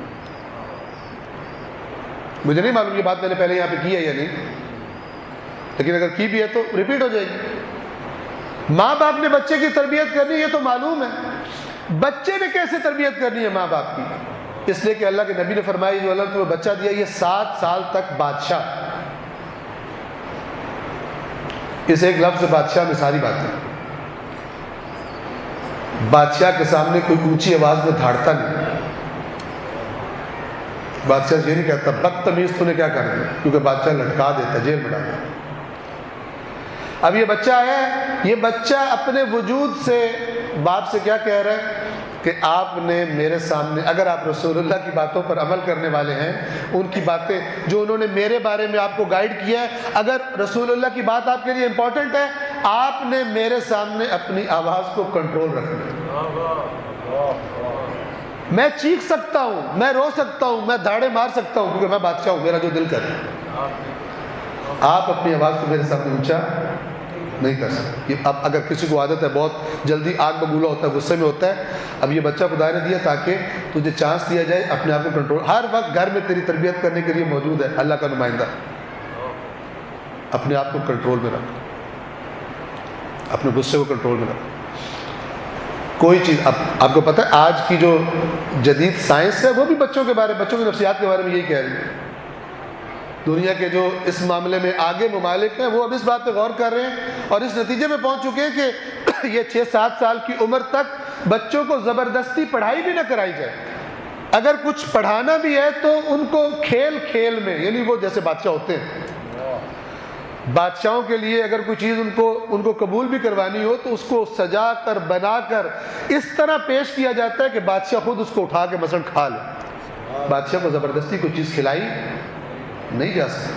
مجھے نہیں معلوم یہ بات میں نے پہلے یہاں پہ کی ہے یا نہیں، لیکن اگر کی بھی ہے تو ریپیٹ ہو جائے گی۔ ماں باپ نے بچے کی تربیت کرنی ہے یہ تو معلوم ہے، بچے نے کیسے تربیت کرنی ہے ماں باپ کی؟ اس لیے کہ اللہ کے نبی نے فرمایا جو اللہ نے تمہیں بچہ دیا یہ 7 سال تک بادشاہ، اس ایک لفظ بادشاہ میں ساری باتیں، بادشاہ کے سامنے کوئی اونچی آواز میں دھاڑتا نہیں، بادشاہ یہ نہیں کہتا بدتمیز تو نے کیا کر دیا، کیونکہ بادشاہ لٹکا دیتا، جیل میں ڈالتا۔ اب یہ بچہ آیا ہے، یہ بچہ اپنے وجود سے باپ سے کیا کہہ رہا ہے کہ آپ نے میرے سامنے، اگر آپ رسول اللہ کی باتوں پر عمل کرنے والے ہیں، ان کی باتیں جو انہوں نے میرے بارے میں آپ کو گائیڈ کیا ہے، اگر رسول اللہ کی بات آپ کے لیے امپورٹنٹ ہے، آپ نے میرے سامنے اپنی آواز کو کنٹرول رکھنا ہے۔ میں چیخ سکتا ہوں، میں رو سکتا ہوں، میں دھاڑے مار سکتا ہوں کیونکہ میں بادشاہ ہوں، میرا جو دل کرے، آپ اپنی آواز کو میرے سامنے اونچا نہیں کر سکتے۔ اب اگر کسی کو عادت ہے بہت جلدی آگ ببولا ہوتا ہے، غصے میں ہوتا ہے، اب یہ بچہ خدا نے دیا تاکہ تجھے چانس دیا جائے اپنے آپ کو کنٹرول، ہر وقت گھر میں تیری تربیت کرنے کے لیے موجود ہے اللہ کا نمائندہ، اپنے آپ کو کنٹرول میں رکھ، اپنے غصے کو کنٹرول میں رکھ۔ کوئی چیز اب آپ کو پتہ ہے آج کی جو جدید سائنس ہے وہ بھی بچوں کے بارے، بچوں کی نفسیات کے بارے میں یہی کہہ رہی ہے۔ دنیا کے جو اس معاملے میں آگے ممالک ہیں وہ اب اس بات پہ غور کر رہے ہیں اور اس نتیجے میں پہنچ چکے ہیں کہ یہ 6-7 سال کی عمر تک بچوں کو زبردستی پڑھائی بھی نہ کرائی جائے، اگر کچھ پڑھانا بھی ہے تو ان کو کھیل کھیل میں، یعنی وہ جیسے بادشاہ ہوتے ہیں، بادشاہوں کے لیے اگر کوئی چیز ان کو قبول بھی کروانی ہو تو اس کو سجا کر بنا کر اس طرح پیش کیا جاتا ہے کہ بادشاہ خود اس کو اٹھا کے مثلا کھا لے۔ بادشاہ کو زبردستی کوئی چیز کھلائی نہیں جا سکتی۔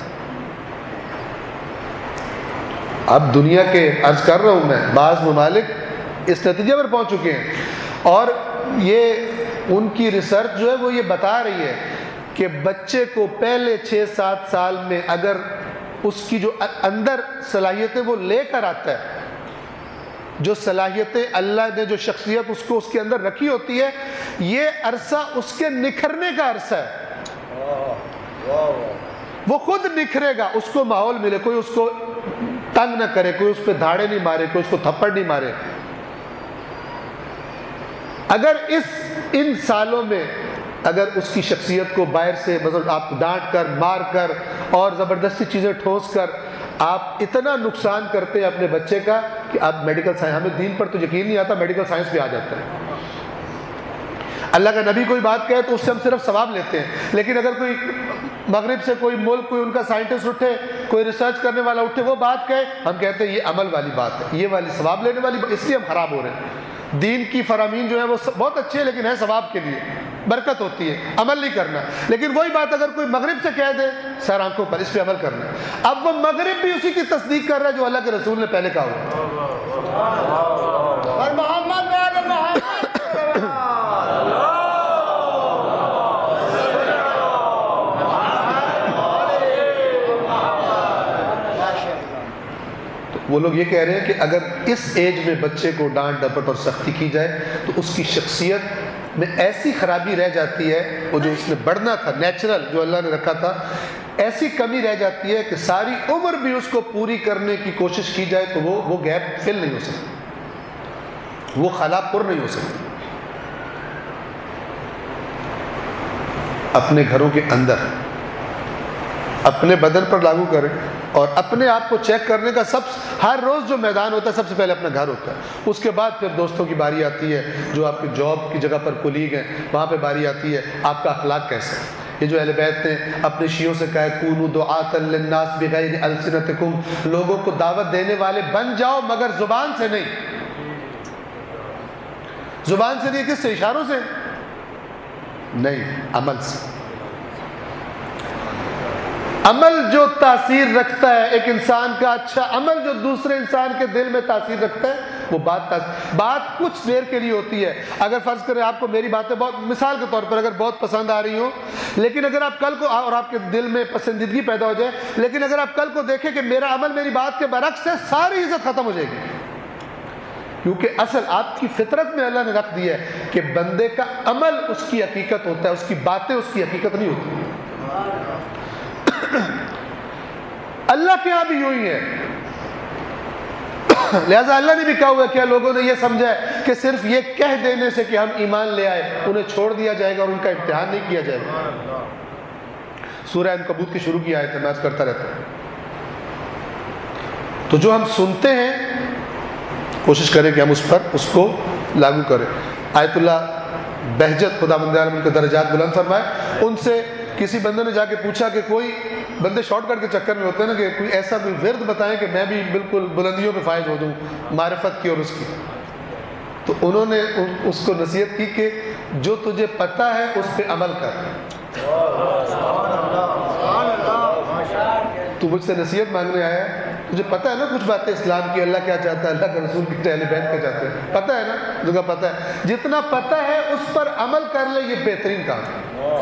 اب دنیا کے عرض کر رہا ہوں میں بعض ممالک اس نتیجے پر پہنچ چکے ہیں، اور یہ ان کی ریسرچ جو ہے وہ یہ بتا رہی ہے کہ بچے کو پہلے 6-7 سال میں اگر اس کی جو اندر صلاحیتیں وہ لے کر آتا ہے، جو صلاحیتیں اللہ نے جو شخصیت اس کے اندر رکھی ہوتی ہے، یہ عرصہ اس کے نکھرنے کا عرصہ ہے، وہ خود نکھرے گا، اس کو ماحول ملے، کوئی اس کو تنگ نہ کرے، کوئی اس پہ دھاڑے نہیں مارے، کوئی اس کو تھپڑ نہیں مارے۔ اگر ان سالوں میں اگر اس کی شخصیت کو باہر سے مثلا آپ ڈانٹ کر، مار کر اور زبردستی چیزیں ٹھونس کر آپ اتنا نقصان کرتے ہیں اپنے بچے کا کہ آپ میڈیکل سائنس، ہمیں دین پر تو یقین نہیں آتا، میڈیکل سائنس پہ آ جاتا ہے۔ اللہ کا نبی کوئی بات کہے تو اس سے ہم صرف ثواب لیتے ہیں، لیکن اگر کوئی مغرب سے کوئی ملک، کوئی ان کا سائنٹسٹ اٹھے، کوئی ریسرچ کرنے والا اٹھے، وہ بات کہے، ہم کہتے ہیں یہ عمل والی بات ہے، یہ والی ثواب لینے والی، اس لیے ہم خراب ہو رہے ہیں۔ دین کی فرامین جو ہے وہ بہت اچھی ہے لیکن ہے ثواب کے لیے، برکت ہوتی ہے، عمل نہیں کرنا۔ لیکن وہی بات اگر کوئی مغرب سے کہہ دے سر آنکھوں پر، اس پہ عمل کرنا ہے، اب وہ مغرب بھی اسی کی تصدیق کر رہا ہے جو اللہ کے رسول نے پہلے کہا ہوا۔ وہ لوگ یہ کہہ رہے ہیں کہ اگر اس ایج میں بچے کو ڈانٹ ڈپٹ اور سختی کی جائے تو اس کی شخصیت میں ایسی خرابی رہ جاتی ہے، وہ جو اس نے بڑھنا تھا نیچرل جو اللہ نے رکھا تھا، ایسی کمی رہ جاتی ہے کہ ساری عمر بھی اس کو پوری کرنے کی کوشش کی جائے تو وہ گیپ فل نہیں ہو سکتی، وہ خلا پر نہیں ہو سکتی۔ اپنے گھروں کے اندر اپنے بدن پر لاگو کریں اور اپنے آپ کو چیک کرنے کا ہر روز جو میدان ہوتا ہے سب سے پہلے اپنا گھر ہوتا ہے، اس کے بعد پھر دوستوں کی باری آتی ہے، جو آپ کی جاب کی جگہ پر کولیگ ہیں وہاں پہ باری آتی ہے، آپ کا اخلاق کیسا ہے۔ یہ جو اہل بیت نے اپنے شیعوں سے کہا ہے کونوا دعاۃ للناس بغیر السنتکم، لوگوں کو دعوت دینے والے بن جاؤ مگر زبان سے نہیں، زبان سے نہیں، کس سے؟ اشاروں سے نہیں، عمل سے۔ عمل جو تاثیر رکھتا ہے، ایک انسان کا اچھا عمل جو دوسرے انسان کے دل میں تاثیر رکھتا ہے، وہ بات کچھ دیر کے لیے ہوتی ہے۔ اگر فرض کریں آپ کو میری باتیں بہت، مثال کے طور پر اگر بہت پسند آ رہی ہوں، لیکن اگر آپ کل کو، اور آپ کے دل میں پسندیدگی پیدا ہو جائے، لیکن اگر آپ کل کو دیکھیں کہ میرا عمل میری بات کے برعکس ہے، ساری عزت ختم ہو جائے گی، کیونکہ اصل آپ کی فطرت میں اللہ نے رکھ دی ہے کہ بندے کا عمل اس کی حقیقت ہوتا ہے، اس کی باتیں اس کی حقیقت نہیں ہوتی۔ اللہ کے یہاں بھی یوں ہی ہے، لہذا اللہ نے بھی کہا ہوا کیا لوگوں نے یہ سمجھا ہے کہ صرف یہ کہہ دینے سے کہ ہم ایمان لے آئے انہیں چھوڑ دیا جائے گا اور ان کا امتحان نہیں کیا جائے گا۔ سورہ عنکبوت کی شروع کی آیت ہے، میں عرض کرتا رہتا ہوں۔ تو جو ہم سنتے ہیں کوشش کریں کہ ہم اس کو لاگو کریں۔ آیت اللہ بہجت خداوند عالم ان کے درجات بلند فرمائے، ان سے کسی بندے نے جا کے پوچھا کہ کوئی بندے شارٹ کٹ کے چکر میں ہوتے ہیں نا کہ کوئی ایسا کوئی ورد بتائیں کہ میں بھی بالکل بلندیوں پہ فائز ہو جاؤں معرفت کی اور اس کی۔ تو انہوں نے اس کو نصیحت کی کہ جو تجھے پتہ ہے اس پہ عمل کر۔ تو مجھ سے نصیحت مانگنے آیا ہے، تجھے پتہ ہے نا کچھ باتیں اسلام کی، اللہ کیا چاہتا ہے، اللہ کے رسول کی، اہل بیت کیا چاہتے ہیں، پتہ ہے نا، جگہ پتہ ہے، جتنا پتہ ہے اس پر عمل کر لے، یہ بہترین کام ہے۔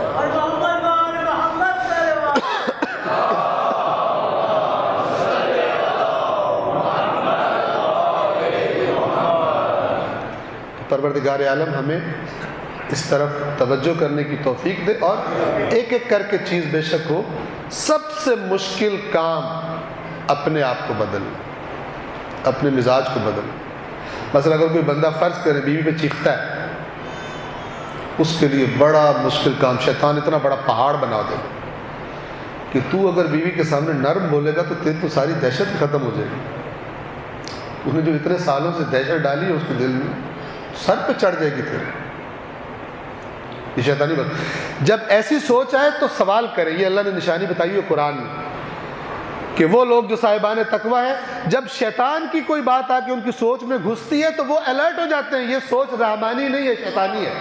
پروردگار عالم ہمیں اس طرف توجہ کرنے کی توفیق دے، اور ایک ایک کر کے چیز بے شک ہو، سب سے مشکل کام اپنے آپ کو بدلنا، اپنے مزاج کو بدلنا۔ مثلا اگر کوئی بندہ فرض کرے بیوی پہ چیختا ہے، اس کے لیے بڑا مشکل کام، شیطان اتنا بڑا پہاڑ بنا دے گا کہ تو اگر بیوی کے سامنے نرم بولے گا تو تیری تو ساری دہشت ختم ہو جائے گی، اس نے جو اتنے سالوں سے دہشت ڈالی ہے اس کے دل میں، سر پہ چڑھ جائے گی تیرے۔ یہ شیطانی بات۔ جب ایسی سوچ آئے تو سوال کریں، یہ اللہ نے نشانی بتائی ہے قرآن میں کہ وہ لوگ جو صاحبان تقویٰ ہیں، جب شیطان کی کوئی بات آ کے ان کی سوچ میں گھستی ہے تو وہ الرٹ ہو جاتے ہیں، یہ سوچ رحمانی نہیں ہے، شیطانی ہے۔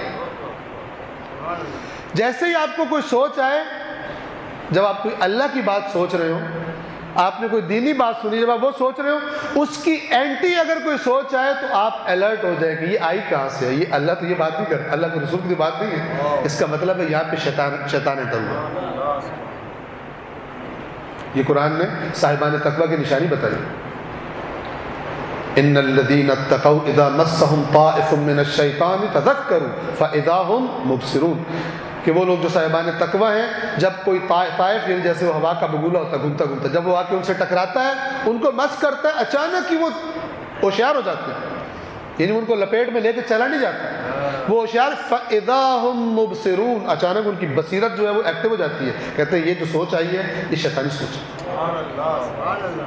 جیسے ہی آپ کو کوئی سوچ آئے، جب آپ کوئی اللہ کی بات سوچ رہے ہو، آپ نے کوئی دینی بات سنی، جب آپ وہ سوچ رہے ہو، اس کی اینٹی اگر کوئی سوچ آئے تو آپ الرٹ ہو جائیں کہ یہ آئی کہاں سے ہے، یہ اللہ تو یہ بات نہیں کرتا، اللہ کے رسول کی بات نہیں ہے، اس کا مطلب ہے یہاں پہ شیطان ڈل ہوا۔ یہ قرآن نے صاحبان تقویٰ کی نشانی بتائی۔ ان الذین اتقوا اذا مسهم طائف من الشیطان تذکروا فاذا هم مبصرون، کہ وہ لوگ جو صاحبان تقویٰ ہیں، جب کوئی طائف، یعنی جیسے وہ ہوا کا بگولا ہوتا ہے گھومتا گھومتا، جب وہ آ کے ان سے ٹکراتا ہے، ان کو مس کرتا ہے، اچانک ہی وہ ہوشیار ہو جاتے ہیں، یعنی ان کو لپیٹ میں لے کے چلا نہیں جاتا، وہ ہوشیار، فَإِذَا هُمْ مُبْصِرُونَ، اچانک ان کی بصیرت جو ہے وہ ایکٹیو ہو جاتی ہے، کہتے ہیں یہ جو سوچ آئی ہے یہ شیطانی سوچ ہے۔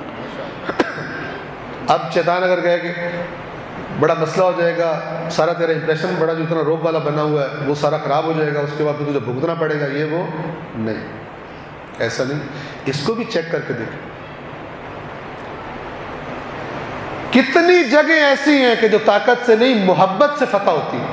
اب شیطان اگر کہے کہ بڑا مسئلہ ہو جائے گا، سارا تیرا امپریشن بڑا جو اتنا روب والا بنا ہوا ہے وہ سارا خراب ہو جائے گا، اس کے بعد تجھے بھگتنا پڑے گا، یہ وہ نہیں، ایسا نہیں۔ اس کو بھی چیک کر کے دیکھیں، کتنی جگہیں ایسی ہیں کہ جو طاقت سے نہیں محبت سے فتح ہوتی ہے۔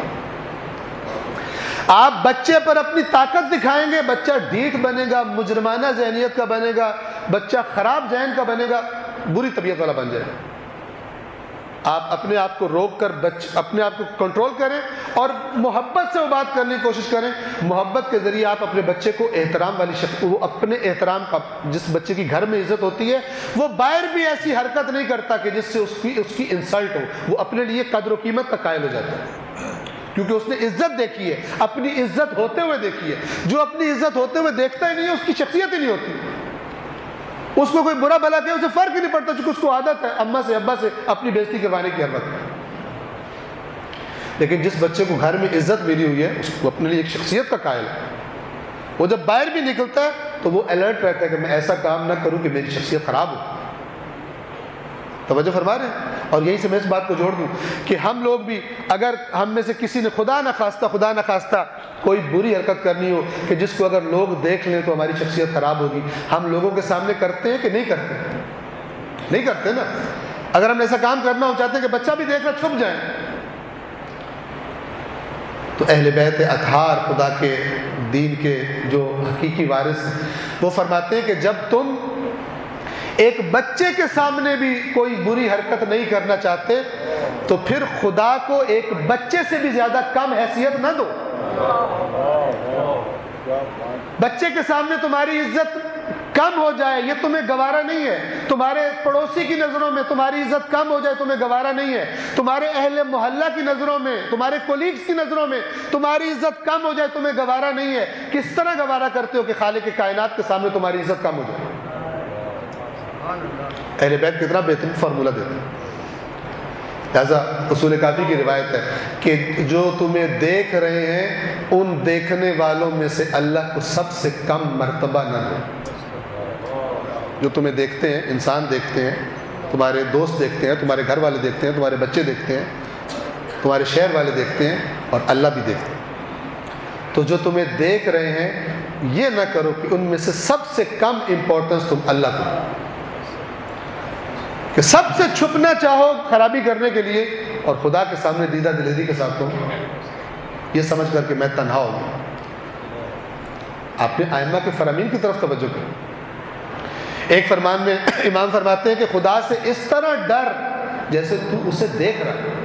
آپ بچے پر اپنی طاقت دکھائیں گے، بچہ ڈھیٹ بنے گا، مجرمانہ ذہنیت کا بنے گا، بچہ خراب ذہن کا بنے گا، بری طبیعت والا بن جائے گا۔ آپ اپنے آپ کو روک کر اپنے آپ کو کنٹرول کریں اور محبت سے وہ بات کرنے کی کوشش کریں. محبت کے ذریعے آپ اپنے بچے کو احترام والی وہ اپنے احترام کا، جس بچے کی گھر میں عزت ہوتی ہے وہ باہر بھی ایسی حرکت نہیں کرتا کہ جس سے اس کی انسلٹ ہو. وہ اپنے لیے قدر و قیمت کا قائل ہو جاتا ہے، کیونکہ اس نے عزت دیکھی ہے، اپنی عزت ہوتے ہوئے دیکھی ہے. جو اپنی عزت ہوتے ہوئے دیکھتا ہی نہیں ہے اس کی شخصیت ہی نہیں ہوتی. اس کو کوئی برا بھلا کہ اسے فرق ہی نہیں پڑتا، چونکہ اس کو عادت ہے اماں سے ابا سے اپنی بےزتی کروانے کی ہر وقت. لیکن جس بچے کو گھر میں عزت ملی ہوئی ہے اس کو اپنے لیے ایک شخصیت کا قائل ہے. وہ جب باہر بھی نکلتا ہے تو وہ الرٹ رہتا ہے کہ میں ایسا کام نہ کروں کہ میری شخصیت خراب ہو. توجہ فرما رہے ہیں؟ اور یہی سے میں اس بات کو جوڑ دوں کہ ہم لوگ بھی اگر ہم میں سے کسی نے خدا نہ خواستہ کوئی بری حرکت کرنی ہو کہ جس کو اگر لوگ دیکھ لیں تو ہماری شخصیت خراب ہوگی، ہم لوگوں کے سامنے کرتے ہیں کہ نہیں کرتے؟ نہیں کرتے نا. اگر ہم ایسا کام کرنا ہو چاہتے ہیں کہ بچہ بھی دیکھ رہا چھپ جائیں. تو اہل بیت اطہار خدا کے دین کے جو حقیقی وارث ہیں وہ فرماتے ہیں کہ جب تم ایک بچے کے سامنے بھی کوئی بری حرکت نہیں کرنا چاہتے تو پھر خدا کو ایک بچے سے بھی زیادہ کم حیثیت نہ دو. بچے کے سامنے تمہاری عزت کم ہو جائے یہ تمہیں گوارا نہیں ہے. تمہارے پڑوسی کی نظروں میں تمہاری عزت کم ہو جائے تمہیں گوارا نہیں ہے. تمہارے اہل محلہ کی نظروں میں، تمہارے کولیگز کی نظروں میں تمہاری عزت کم ہو جائے تمہیں گوارا نہیں ہے. کس طرح گوارا کرتے ہو کہ خالق کائنات کے سامنے تمہاری عزت کم ہو جائے؟ اہل بیت کتنا بہترین فارمولہ دیتے ہیں. لہذا اصول کافی کی روایت ہے کہ جو تمہیں دیکھ رہے ہیں ان دیکھنے والوں میں سے اللہ کو سب سے کم مرتبہ نہ دو. جو تمہیں دیکھتے ہیں، انسان دیکھتے ہیں، تمہارے دوست دیکھتے ہیں، تمہارے گھر والے دیکھتے ہیں، تمہارے بچے دیکھتے ہیں، تمہارے شہر والے دیکھتے ہیں اور اللہ بھی دیکھتے ہیں. تو جو تمہیں دیکھ رہے ہیں یہ نہ کرو کہ ان میں سے سب سے کم امپورٹنس تم اللہ کو دو، کہ سب سے چھپنا چاہو خرابی کرنے کے لیے اور خدا کے سامنے دیدہ دلیری کے ساتھ ہو یہ سمجھ کر کہ میں تنہا ہوں. آپ نے ائمہ کے فرامین کی طرف توجہ کی. ایک فرمان میں امام فرماتے ہیں کہ خدا سے اس طرح ڈر جیسے تو اسے دیکھ رہا ہے،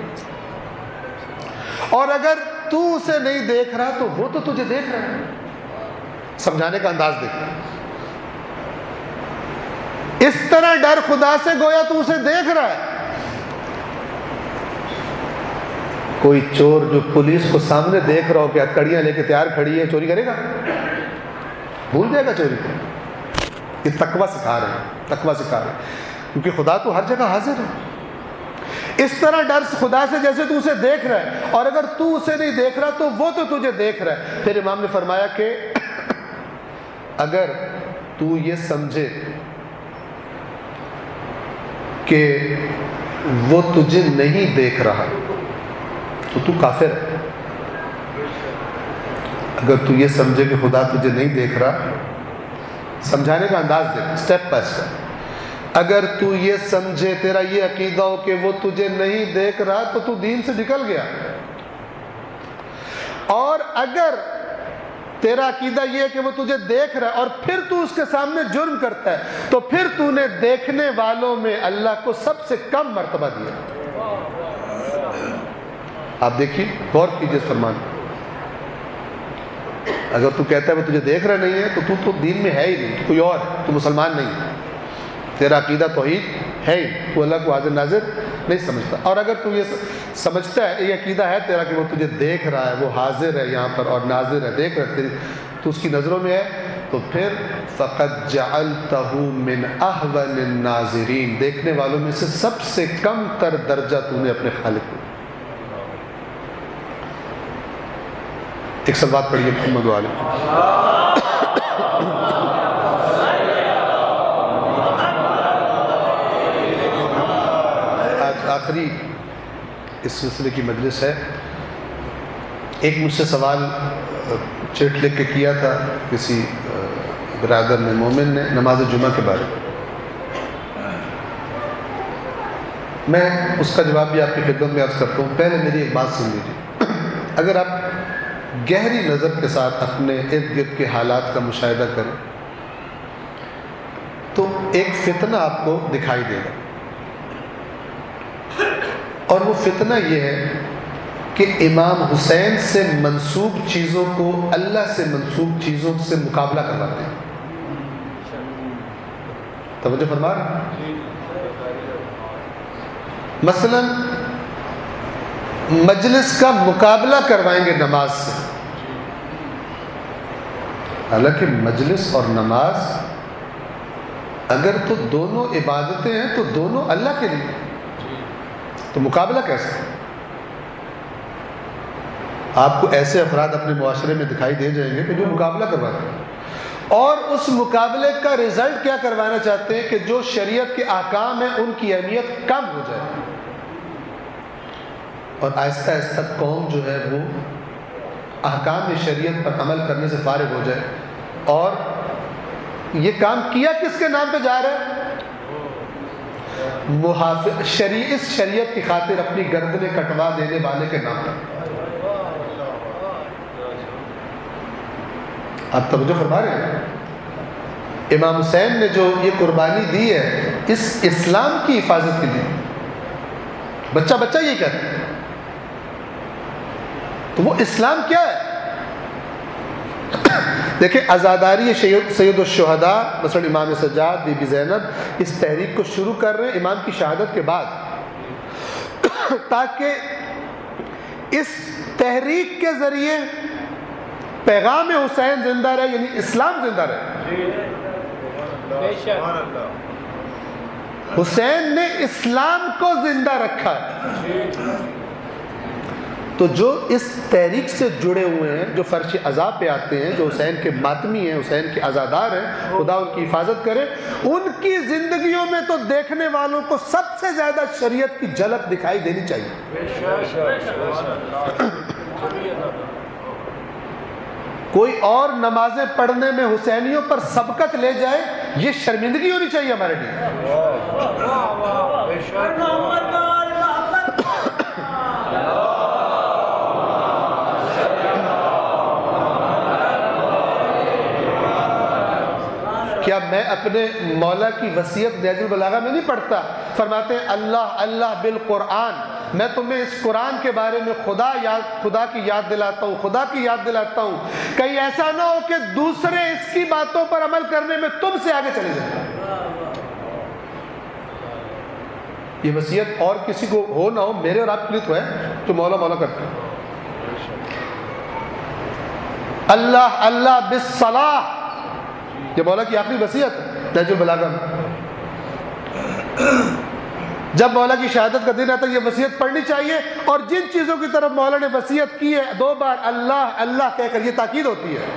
اور اگر تو اسے نہیں دیکھ رہا تو وہ تو تجھے دیکھ رہا ہے. سمجھانے کا انداز دیکھ. اس طرح ڈر خدا سے گویا تو اسے دیکھ رہا ہے. کوئی چور جو پولیس کو سامنے دیکھ رہا ہو کہ کڑیاں لے کے تیار کھڑی ہے چوری کرے گا؟ بھول جائے گا چوری کو. یہ تقویٰ سکھا رہے ہیں، تقویٰ سکھا رہے ہیں، کیونکہ خدا تو ہر جگہ حاضر ہے. اس طرح ڈر خدا سے جیسے تو اسے دیکھ رہا ہے، اور اگر تو اسے نہیں دیکھ رہا تو وہ تو تجھے دیکھ رہا ہے. پھر امام نے فرمایا کہ اگر تو یہ سمجھے کہ وہ تجھے نہیں دیکھ رہا تو کافر ہے. اگر تو یہ سمجھے کہ خدا تجھے نہیں دیکھ رہا، سمجھانے کا انداز دیکھ اسٹیپ بائی اسٹیپ. اگر تو یہ سمجھے، تیرا یہ عقیدہ ہو کہ وہ تجھے نہیں دیکھ رہا تو دین سے نکل گیا. اور اگر تیرا عقیدہ یہ ہے کہ وہ تجھے دیکھ رہا ہے اور پھر تو اس کے سامنے جرم کرتا ہے تو پھر تو نے دیکھنے والوں میں اللہ کو سب سے کم مرتبہ دیا. آپ دیکھیے، غور کیجیے اس فرمان. اگر تو کہتا ہے وہ تجھے دیکھ رہا نہیں ہے تو دین میں ہے ہی نہیں، تو کوئی اور ہے، تو مسلمان نہیں ہے. تیرا عقیدہ توحید ہے ہی، تو اللہ کو حاضر ناظر نہیں سمجھتا. اور اگر تو یہ سمجھتا ہے، یہ عقیدہ ہے تیرا کہ وہ تجھے دیکھ رہا ہے، وہ حاضر ہے یہاں پر اور ناظر ہے، دیکھ رہا ہے، تو اس کی نظروں میں ہے، تو پھر فقد جعلتہ من احون الناظرین، دیکھنے والوں میں سے سب سے کم تر درجہ تو نے اپنے خالق کو. ایک صلوات پڑھیے محمد و علیہ. آج آخری اس سلسلے کی مجلس ہے. ایک مجھ سے سوال چیٹ لکھ کے کیا تھا کسی برادر نے، مومن نے، نماز جمعہ کے بارے میں. میں اس کا جواب بھی آپ کی خدمت میں عرض کرتا ہوں. پہلے میری ایک بات سن لیجیے. اگر آپ گہری نظر کے ساتھ اپنے ارد گرد کے حالات کا مشاہدہ کریں تو ایک فتنہ آپ کو دکھائی دے گا. اور وہ فتنہ یہ ہے کہ امام حسین سے منسوب چیزوں کو اللہ سے منسوب چیزوں سے مقابلہ کرواتے ہیں. توجہ فرما رہے ہیں؟ مثلا مجلس کا مقابلہ کروائیں گے نماز سے، حالانکہ مجلس اور نماز اگر تو دونوں عبادتیں ہیں تو دونوں اللہ کے لیے، تو مقابلہ کیسے؟ آپ کو ایسے افراد اپنے معاشرے میں دکھائی دے جائیں گے کہ جو مقابلہ کرواتے ہیں، اور اس مقابلے کا رزلٹ کیا کروانا چاہتے ہیں کہ جو شریعت کے احکام ہیں ان کی اہمیت کم ہو جائے، اور آہستہ آہستہ قوم جو ہے وہ احکام شریعت پر عمل کرنے سے فارغ ہو جائے. اور یہ کام کیا کس کے نام پہ جا رہا ہے؟ اس شریعت کی خاطر اپنی گردنیں کٹوا دینے والے کے نام پر. آپ توجہ فرما رہے ہیں؟ امام حسین نے جو یہ قربانی دی ہے اس اسلام کی حفاظت کے لیے، بچہ بچہ یہ کہتا ہے، تو وہ اسلام کیا ہے؟ دیکھیں عزاداری سید الشہداء مثلا امام سجاد، بی بی زینب اس تحریک کو شروع کر رہے ہیں امام کی شہادت کے بعد، تاکہ اس تحریک کے ذریعے پیغام حسین زندہ رہے، یعنی اسلام زندہ رہے. حسین نے اسلام کو زندہ رکھا ہے. تو جو اس تحریک سے جڑے ہوئے ہیں، جو فرش عذاب پہ آتے ہیں، جو حسین کے ماتمی ہیں، حسین کے عزادار ہیں، خدا ان کی حفاظت کرے، ان کی زندگیوں میں تو دیکھنے والوں کو سب سے زیادہ شریعت کی جھلک دکھائی دینی چاہیے. کوئی اور نمازیں پڑھنے میں حسینیوں پر سبقت لے جائے، یہ شرمندگی ہونی چاہیے ہمارے لیے. کیا میں اپنے مولا کی وصیت نہج البلاغہ میں نہیں پڑھتا؟ فرماتے ہیں اللہ اللہ بالقرآن، میں تمہیں اس قرآن کے بارے میں خدا کی یاد دلاتا ہوں، خدا کی یاد دلاتا ہوں، کہیں ایسا نہ ہو کہ دوسرے اس کی باتوں پر عمل کرنے میں تم سے آگے چلے جائیں. یہ وصیت اور کسی کو ہو نہ ہو، میرے اور آپ کے لیے تو ہے جو مولا مولا کرتے ہیں. اللہ اللہ بالصلاح، یہ مولا کی آخری وصیت ہے نہج البلاغہ میں. جب مولا کی شہادت کا دن آتا ہے یہ وصیت پڑھنی چاہیے، اور جن چیزوں کی طرف مولا نے وصیت کی ہے 2 بار اللہ اللہ کہہ کر یہ تاکید ہوتی ہے.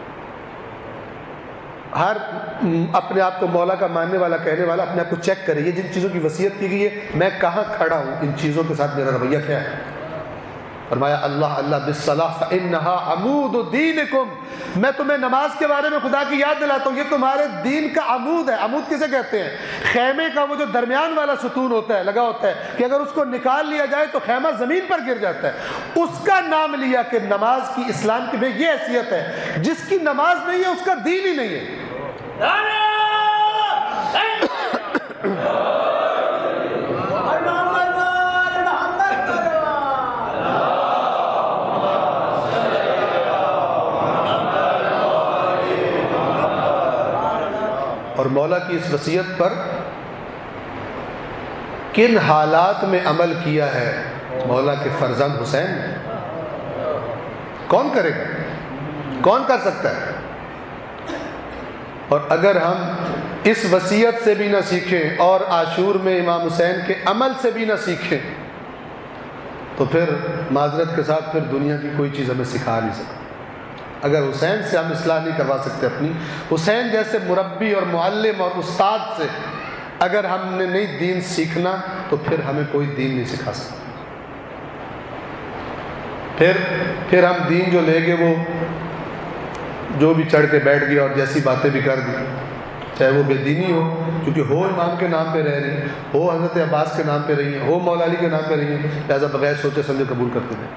ہر اپنے آپ کو مولا کا ماننے والا کہنے والا اپنے آپ کو چیک کرے، یہ جن چیزوں کی وصیت کی گئی ہے میں کہاں کھڑا ہوں، ان چیزوں کے ساتھ میرا رویہ کیا ہے. فرمایا اللہ اللہ بالصلاح فإنها عمود دینکم، میں تمہیں نماز کے بارے میں خدا کی یاد دلاتا ہوں، یہ تمہارے دین کا عمود ہے. عمود کسے کہتے ہیں؟ خیمے کا وہ جو درمیان والا ستون ہوتا ہے، لگا ہوتا ہے کہ اگر اس کو نکال لیا جائے تو خیمہ زمین پر گر جاتا ہے. اس کا نام لیا کہ نماز کی اسلام کی میں یہ حیثیت ہے، جس کی نماز نہیں ہے اس کا دین ہی نہیں ہے. اور مولا کی اس وصیت پر کن حالات میں عمل کیا ہے مولا کے فرزند حسین نے؟ کون کرے گا؟ کون کر سکتا ہے؟ اور اگر ہم اس وصیت سے بھی نہ سیکھیں اور عاشور میں امام حسین کے عمل سے بھی نہ سیکھیں تو پھر معذرت کے ساتھ پھر دنیا کی کوئی چیز ہمیں سکھا نہیں سکتی. اگر حسین سے ہم اصلاح نہیں کروا سکتے اپنی، حسین جیسے مربی اور معلم اور استاد سے اگر ہم نے نہیں دین سیکھنا تو پھر ہمیں کوئی دین نہیں سکھا سکتا. پھر ہم دین جو لے گے وہ جو بھی چڑھ کے بیٹھ گیا اور جیسی باتیں بھی کر دی، چاہے وہ بے دینی ہو، کیونکہ ہو امام کے نام پہ رہ رہی ہیں، ہو حضرت عباس کے نام پہ رہی ہیں، ہو مولا علی کے نام پہ رہی ہیں، لہٰذا بغیر سوچے سمجھے قبول کرتے ہیں.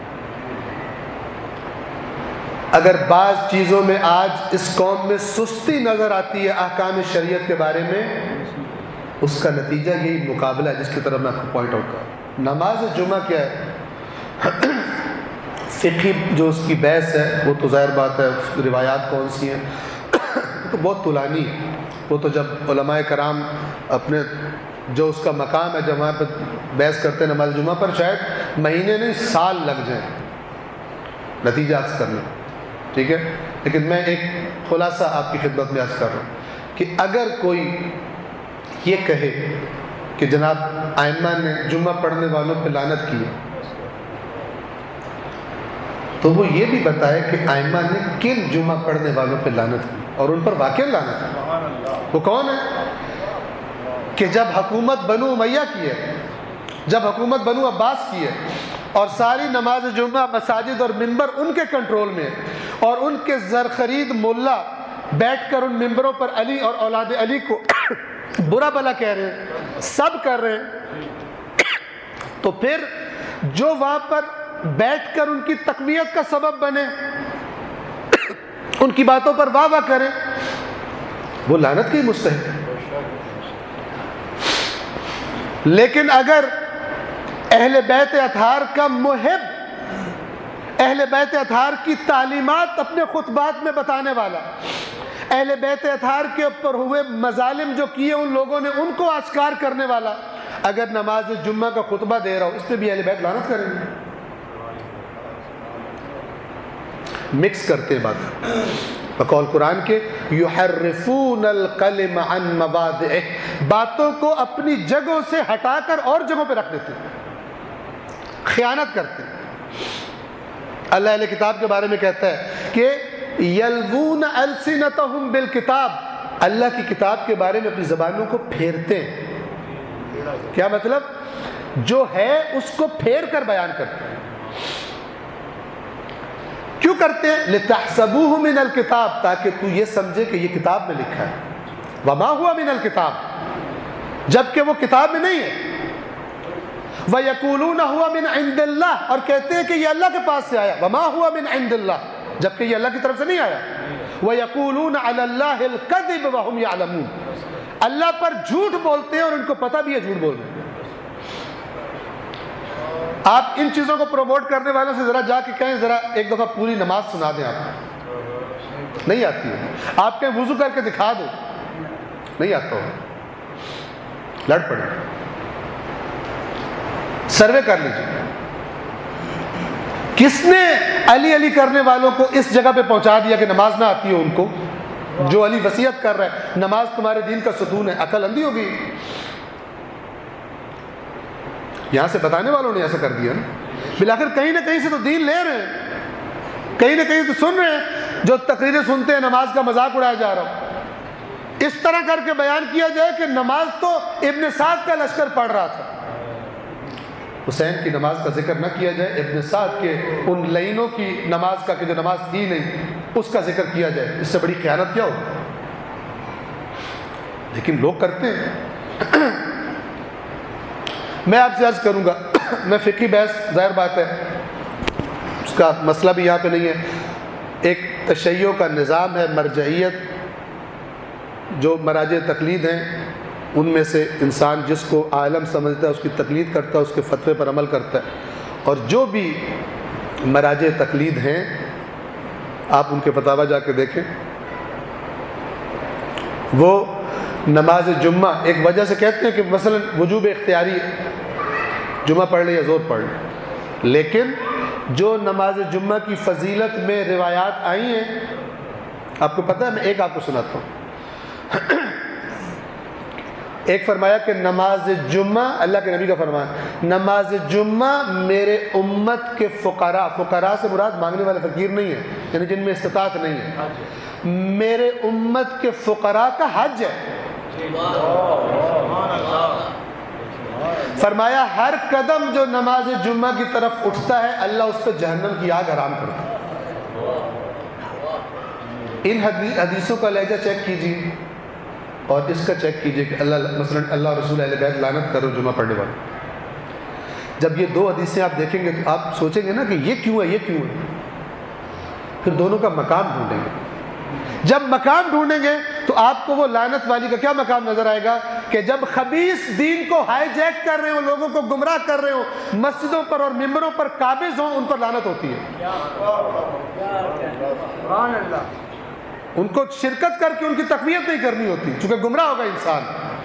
اگر بعض چیزوں میں آج اس قوم میں سستی نظر آتی ہے احکام شریعت کے بارے میں، اس کا نتیجہ یہی مقابلہ ہے جس کی طرف میں آپ کو پوائنٹ آؤٹ کروں. نماز جمعہ کیا ہے؟ فقہی جو اس کی بحث ہے وہ تو ظاہر بات ہے، اس کی روایات کون سی ہیں تو بہت طولانی ہے. وہ تو جب علماء کرام اپنے جو اس کا مقام ہے جب وہاں پہ بحث کرتے ہیں نماز جمعہ پر، شاید مہینے نہیں سال لگ جائیں نتیجہ عرض کرنا. ٹھیک ہے، لیکن میں ایک خلاصہ آپ کی خدمت میں عرض کر رہا ہوں کہ اگر کوئی یہ کہے کہ جناب ائمہ نے جمعہ پڑھنے والوں پہ لعنت کی ہے، تو وہ یہ بھی بتائے کہ ائمہ نے کن جمعہ پڑھنے والوں پہ لعنت کی اور ان پر واقع لعنت ہے. وہ کون ہے؟ کہ جب حکومت بنو امیہ کی ہے، جب حکومت بنو عباس کی ہے اور ساری نماز جمعہ مساجد اور ممبر ان کے کنٹرول میں ہے اور ان کے زرخرید ملا بیٹھ کر ان ممبروں پر علی اور اولاد علی کو برا بلا کہہ رہے ہیں، سب کر رہے ہیں، تو پھر جو وہاں پر بیٹھ کر ان کی تقویت کا سبب بنے، ان کی باتوں پر واہ واہ کریں، وہ لعنت کی مستحق ہے. لیکن اگر اہل بیت اطہار کا محب، اہل بیت اطہار کی تعلیمات اپنے خطبات میں بتانے والا، اہل بیت اطہار کے اوپر ہوئے مظالم جو کیے ان لوگوں نے ان کو آشکار کرنے والا اگر نماز جمعہ کا خطبہ دے رہا ہو، اس پہ بھی اہل بیت لعنت کریں گے. مکس کرتے باتیں بقول قرآن کے یحرفون الکلم عن مواضعہ، باتوں کو اپنی جگہوں سے ہٹا کر اور جگہوں پہ رکھ دیتے ہیں، خیانت کرتے ہیں. اللہ اہل کتاب کے بارے میں کہتا ہے کہ یلوون السنتہم بالکتاب، اللہ کی کتاب کے بارے میں اپنی زبانوں کو پھیرتے ہیں. کیا مطلب؟ جو ہے اس کو پھیر کر بیان کرتے ہیں. کیوں کرتے ہیں؟ لتحسبوہ من الکتاب، تاکہ تو یہ سمجھے کہ یہ کتاب میں لکھا ہے. وما ہوا من الکتاب، جبکہ وہ کتاب میں نہیں ہے. وَيَقُولُونَ هُوَ مِنْ عِنْدِ اللَّهِ، اور کہتے ہیں کہ یہ اللہ کے پاس سے آیا. وَمَا هُوَ مِنْ عِنْدِ اللَّهِ، جبکہ یہ اللہ کی طرف سے نہیں آیا. وَيَقُولُونَ عَلَى اللَّهِ الْكَذِبَ وَهُمْ يَعْلَمُونَ، اللہ پر جھوٹ بولتے ہیں اور ان کو پتہ بھی ہے جھوٹ بول رہے ہیں. آپ ان چیزوں کو پروموٹ کرنے والوں سے ذرا جا کے کہیں ذرا ایک دفعہ پوری نماز سنا دیں. آپ نہیں آتی ہے، آپ کہیں وضو کر کے دکھا دو، نہیں آتا ہو، لڑ پڑے. سروے کر لیجیے کس نے علی علی کرنے والوں کو اس جگہ پہ پہنچا دیا کہ نماز نہ آتی ہو ان کو. جو علی وصیت کر رہا ہے نماز تمہارے دین کا ستون ہے، عقل اندھی ہو گئی. یہاں سے بتانے والوں نے ایسا کر دیا نا. بالآخر کہیں نہ کہیں سے تو دین لے رہے ہیں، کہیں نہ کہیں تو سن رہے ہیں. جو تقریریں سنتے ہیں نماز کا مذاق اڑایا جا رہا ہو، اس طرح کر کے بیان کیا جائے کہ نماز تو ابن سعد کا لشکر پڑھ رہا تھا، حسین کی نماز کا ذکر نہ کیا جائے، ابن سعد کے ان لینوں کی نماز کا کہ جو نماز تھی نہیں اس کا ذکر کیا جائے. اس سے بڑی خیانت کیا ہو؟ لیکن لوگ کرتے ہیں. میں آپ سے عرض کروں گا، میں فقہی بحث ظاہر بات ہے اس کا مسئلہ بھی یہاں پہ نہیں ہے. ایک تشیع کا نظام ہے، مرجعیت، جو مراجع تقلید ہیں ان میں سے انسان جس کو عالم سمجھتا ہے اس کی تقلید کرتا ہے، اس کے فتوے پر عمل کرتا ہے. اور جو بھی مراجع تقلید ہیں آپ ان کے فتاویٰ جا کے دیکھیں، وہ نماز جمعہ ایک وجہ سے کہتے ہیں کہ مثلا وجوب اختیاری جمعہ پڑھ لے یا زور پڑھ لے، لیکن جو نماز جمعہ کی فضیلت میں روایات آئی ہیں آپ کو پتہ ہے، میں ایک آپ کو سناتا ہوں. ایک فرمایا کہ نماز جمعہ، اللہ کے نبی کا فرمان، نماز جمعہ میرے امت کے فقراء، فقراء سے مراد مانگنے والے فقیر نہیں ہیں، یعنی جن میں استطاعت نہیں ہے، میرے امت کے فقراء کا حج ہے. فرمایا ہر قدم جو نماز جمعہ کی طرف اٹھتا ہے اللہ اس پہ جہنم کی آگ حرام کرتا ہے. ان حدیثوں کا لہجہ چیک کیجیے اور اس کا چیک کیجیے کہ اللہ مثلا اللہ رسول اہل بیت لعنت کرو جمعہ پڑھنے والے. جب یہ دو حدیثیں آپ دیکھیں گے تو آپ سوچیں گے نا کہ یہ کیوں ہے، یہ کیوں ہے. پھر دونوں کا مقام ڈھونڈیں گے. جب مقام ڈھونڈیں گے تو آپ کو وہ لعنت والی کا کیا مقام نظر آئے گا کہ جب خبیث دین کو ہائی جیک کر رہے ہوں، لوگوں کو گمراہ کر رہے ہوں، مسجدوں پر اور ممبروں پر قابض ہوں، ان پر لعنت ہوتی ہے۔ ان کو شرکت کر کے ان کی تقویت نہیں کرنی ہوتی، چونکہ گمراہ ہوگا انسان۔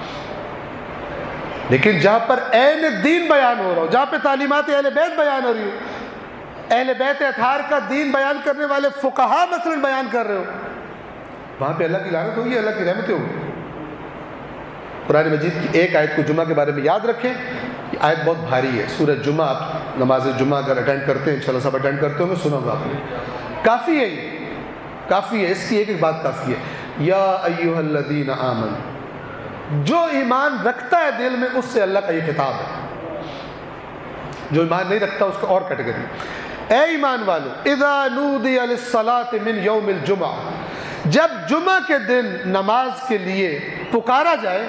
لیکن جہاں پر عین دین بیان ہو رہا ہو، جہاں پہ تعلیمات اہل بیت بیان ہو رہی ہو، اہل بیت اطہار کا دین بیان کرنے والے فقہا مثلا بیان کر رہے ہو، وہاں پہ اللہ کی لعنت ہوگی، اللہ کی رحمتیں ہوگی۔ قرآن مجید کی ایک آیت کو جمعہ کے بارے میں یاد رکھیں، یہ آیت بہت بھاری ہے۔ سورہ جمعہ، آپ نماز جمعہ اگر اٹینڈ کرتے ہیں، انشاءاللہ سب اٹینڈ کرتے ہوں گے، سنا ہوگا آپ نے، کافی ہے، یہ کافی ہے، اس کی ایک ایک بات کافی ہے۔ یا ایھا الذین آمنوا، جو ایمان رکھتا ہے دل میں، اس سے اللہ کا یہ خطاب ہے۔ جو ایمان نہیں رکھتا اس کا اور کیٹیگری۔ اے ایمان والو، اذا نودی للصلاۃ من یوم الجمعہ، جب جمعہ کے دن نماز کے لیے پکارا جائے،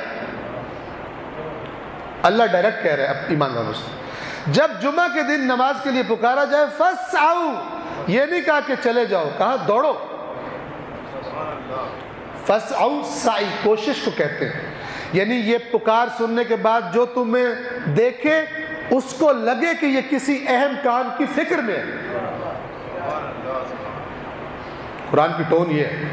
اللہ ڈائریکٹ کہہ رہا ہے اب ایمان والوں سے، جب جمعہ کے دن نماز کے لیے پکارا جائے، فاسعوا، یہ نہیں کہا کہ چلے جاؤ، کہا دوڑو۔ فاسعوا، سعی کوشش کو کہتے ہیں، یعنی یہ پکار سننے کے بعد جو تمہیں دیکھے اس کو لگے کہ یہ کسی اہم کام کی فکر میں ہے۔ قرآن کی ٹون یہ ہے،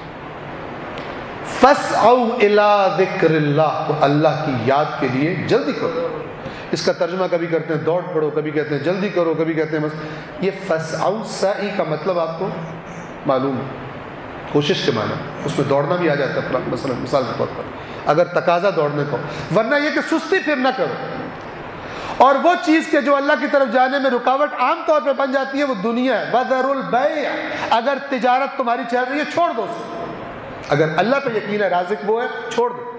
فاسعوا الی ذکر اللہ، تو اللہ کی یاد کے لیے جلدی کرو۔ اس کا ترجمہ کبھی کرتے ہیں دوڑ پڑو، کبھی کہتے ہیں جلدی کرو، کبھی کہتے ہیں بس۔ یہ فاسعوا سعی کا مطلب آپ کو معلوم ہے، کوشش کے معنی، اس میں دوڑنا بھی آ جاتا ہے، مثلا مثال کے طور پر اگر تقاضا دوڑنے کو، ورنہ یہ کہ سستی پھر نہ کرو۔ اور وہ چیز کہ جو اللہ کی طرف جانے میں رکاوٹ عام طور پہ بن جاتی ہے، وہ دنیا ہے۔ وَذَرُوا الْبَيْعَ، اگر تجارت تمہاری چل رہی ہے چھوڑ دو اسے، اگر اللہ پہ یقین ہے رازق وہ ہے، چھوڑ دو۔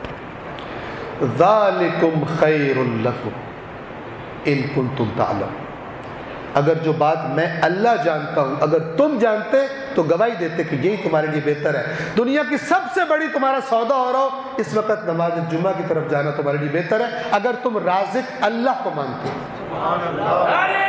ذَلِكُمْ خَيْرٌ لَكُمْ إِن كُنتُمْ تَعْلَمُونَ، اگر جو بات میں اللہ جانتا ہوں اگر تم جانتے تو گواہی دیتے کہ یہی تمہارے لیے بہتر ہے۔ دنیا کی سب سے بڑی تمہارا سودا ہو رہا ہو، اس وقت نماز جمعہ کی طرف جانا تمہارے لیے بہتر ہے، اگر تم رازق اللہ کو مانتے ہو۔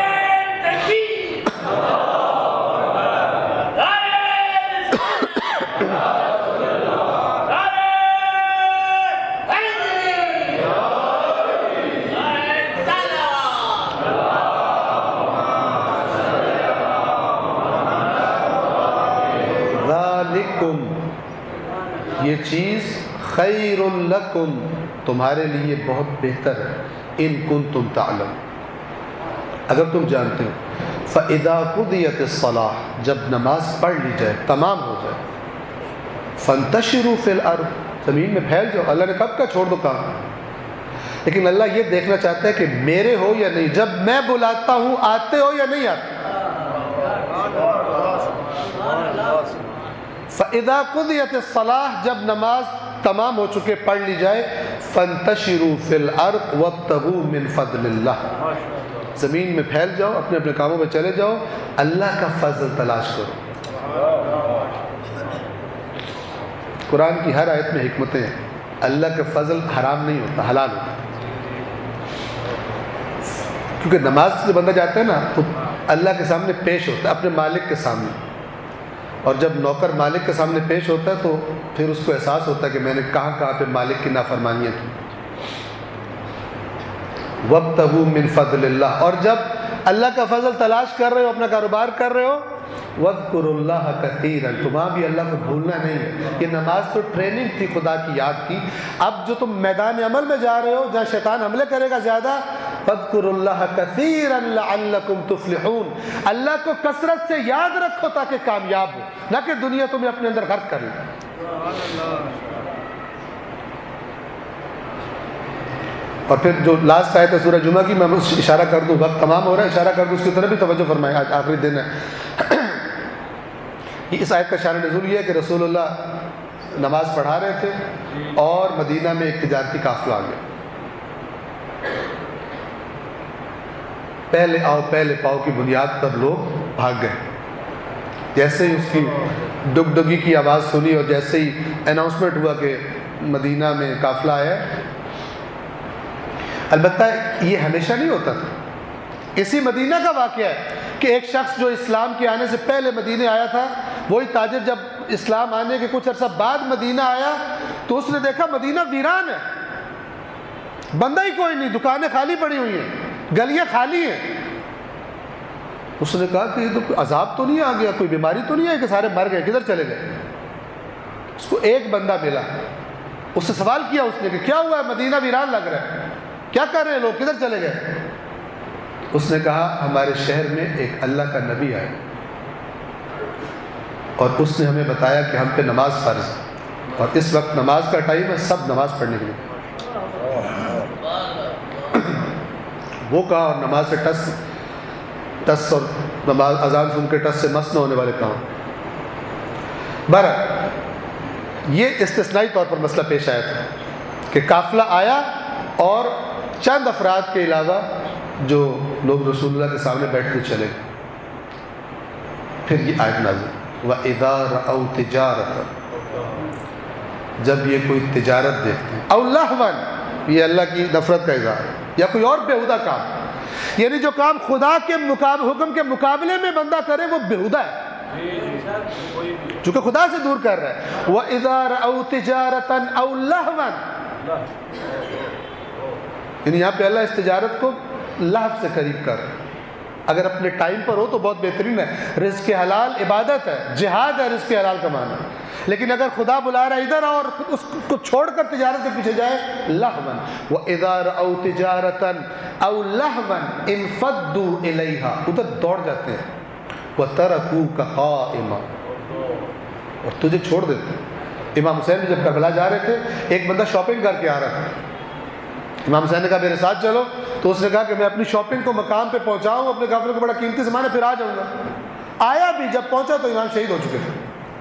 یہ چیز خیر لکم، تمہارے لیے بہت بہتر ہے، ان کنتم تعلم، اگر تم جانتے ہو۔ فَإِذَا قُضِيَتِ الصَّلَاةُ، جب نماز پڑھ لی جائے، تمام ہو جائے، فَانْتَشِرُوا فِي الْأَرْضِ، زمین میں پھیل جاؤ۔ اللہ نے کب کا چھوڑ دو کام، لیکن اللہ یہ دیکھنا چاہتا ہے کہ میرے ہو یا نہیں، جب میں بلاتا ہوں آتے ہو یا نہیں آتے۔ فَإِذَا قُضِيَتِ الصَّلَاةُ، جب نماز تمام ہو چکے پڑھ لی جائے، فَانْتَشِرُوا فِي الْأَرْضِ وَابْتَغُوا مِنْ فَضْلِ اللَّهِ، زمین میں پھیل جاؤ، اپنے اپنے کاموں میں چلے جاؤ، اللہ کا فضل تلاش کرو۔ قرآن کی ہر آیت میں حکمتیں ہیں، اللہ کا فضل حرام نہیں ہوتا، حلال ہوتا، کیونکہ نماز سے بندہ جاتا ہے نا تو اللہ کے سامنے پیش ہوتا ہے، اپنے مالک کے سامنے، اور جب نوکر مالک کے سامنے پیش ہوتا ہے تو پھر اس کو احساس ہوتا ہے کہ میں نے کہاں کہاں پہ مالک کی نافرمانیاں کی۔ وَابْتَغُوا مِنْ فَضْلِ اللَّهِ، اور جب اللہ کا فضل تلاش کر رہے ہو، اپنا کاروبار کر رہے ہو، وَاذْكُرُوا اللَّهَ كَثِيرًا، تو وہاں بھی اللہ کو بھولنا نہیں ہے۔ یہ نماز تو ٹریننگ تھی خدا کی یاد کی، اب جو تم میدان عمل میں جا رہے ہو جہاں شیطان حملے کرے گا زیادہ، فَاذْكُرُوا اللَّهَ كَثِيرًا لَعَلَّكُمْ تُفْلِحُونَ، اللہ کو کثرت سے یاد رکھو تاکہ کامیاب ہو، نہ کہ دنیا تمہیں اپنے اندر غرق کر لے۔ اور پھر جو لاسٹ آیت ہے سورہ جمعہ کی، میں اشارہ کر دوں، وقت تمام ہو رہا ہے، اشارہ کر دوں، اس کی طرف بھی توجہ فرمائیں، آج آخری دن ہے۔ اس آیت کا شان نزول یہ ہے کہ رسول اللہ نماز پڑھا رہے تھے اور مدینہ میں ایک تجارتی قافلہ آ گیا۔ پہلے آؤ پہلے پاؤ کی بنیاد پر لوگ بھاگ گئے، جیسے ہی اس کی ڈگڈگی کی آواز سنی اور جیسے ہی اناؤنسمنٹ ہوا کہ مدینہ میں قافلہ آیا۔ البتہ یہ ہمیشہ نہیں ہوتا تھا، اسی مدینہ کا واقعہ ہے کہ ایک شخص جو اسلام کے آنے سے پہلے مدینے آیا تھا، وہی تاجر جب اسلام آنے کے کچھ عرصہ بعد مدینہ آیا تو اس نے دیکھا مدینہ ویران ہے، بندہ ہی کوئی نہیں، دکانیں خالی پڑی ہوئی ہیں، گلیاں خالی ہیں۔ اس نے کہا کہ یہ تو عذاب تو نہیں آ گیا، کوئی بیماری تو نہیں ہے کہ سارے مر گئے، کدھر چلے گئے؟ اس کو ایک بندہ ملا، اس سے سوال کیا اس نے کہ کیا ہوا ہے، مدینہ ویران لگ رہا ہے، کیا کر رہے ہیں لوگ، کدھر چلے گئے؟ اس نے کہا ہمارے شہر میں ایک اللہ کا نبی آیا اور اس نے ہمیں بتایا کہ ہم پہ نماز فرض ہے اور اس وقت نماز کا ٹائم ہے، سب نماز پڑھنے کے لیے۔ وہ کہا اور نماز سے ٹس اور نماز اذان سن کے ٹس سے مس نہ ہونے والے کام۔ بہرحال یہ استثنائی طور پر مسئلہ پیش آیا تھا کہ قافلہ آیا اور چند افراد کے علاوہ جو لوگ رسول اللہ کے سامنے بیٹھتے چلے گئے۔ پھر یہ آیت نازل وَإِذَا رَأَوْا تِجَارَةً، جب یہ کوئی تجارت دیکھتے ہیں، او لہواً، یہ اللہ کی نفرت کا اظہار ہے، یا کوئی اور بیہودہ کام، یعنی جو کام خدا کے حکم کے مقابلے میں بندہ کرے وہ بیہودہ ہے، چونکہ خدا سے دور کر رہا ہے۔ وَإِذَا رَأَوْا تِجَارَةً أَوْ لَهْوًا، یعنی یہاں پہ اللہ اس تجارت کو لہو سے قریب کر رہا ہے۔ اگر اپنے ٹائم پر ہو تو بہت بہترین ہے، رزق حلال عبادت ہے، جہاد ہے رزق حلال کمانا، لیکن اگر خدا بلا رہا ہے ادھر اور اس کو چھوڑ کر تجارت کے پیچھے جائے، لہوا۔ وَإِذَا رَأَوْا تِجَارَةً أَوْ لَهْوًا انفضوا إِلَيْهَا، ادھر دوڑ جاتے ہیں، وَتَرَكُوكَ قَائِمًا، اور تجھے چھوڑ دیتے ہیں۔ امام حسین جب کربلا جا رہے تھے، ایک بندہ شاپنگ کر کے آ رہا تھا، امام حسین نے کہا میرے ساتھ چلو، تو اس نے کہا کہ میں اپنی شاپنگ کو مقام پہ پہنچاؤں، اپنے کافروں کو بڑا قیمتی سامان ہے، پھر آ جاؤں گا۔ آیا بھی، جب پہنچا تو امام شہید ہو چکے تھے۔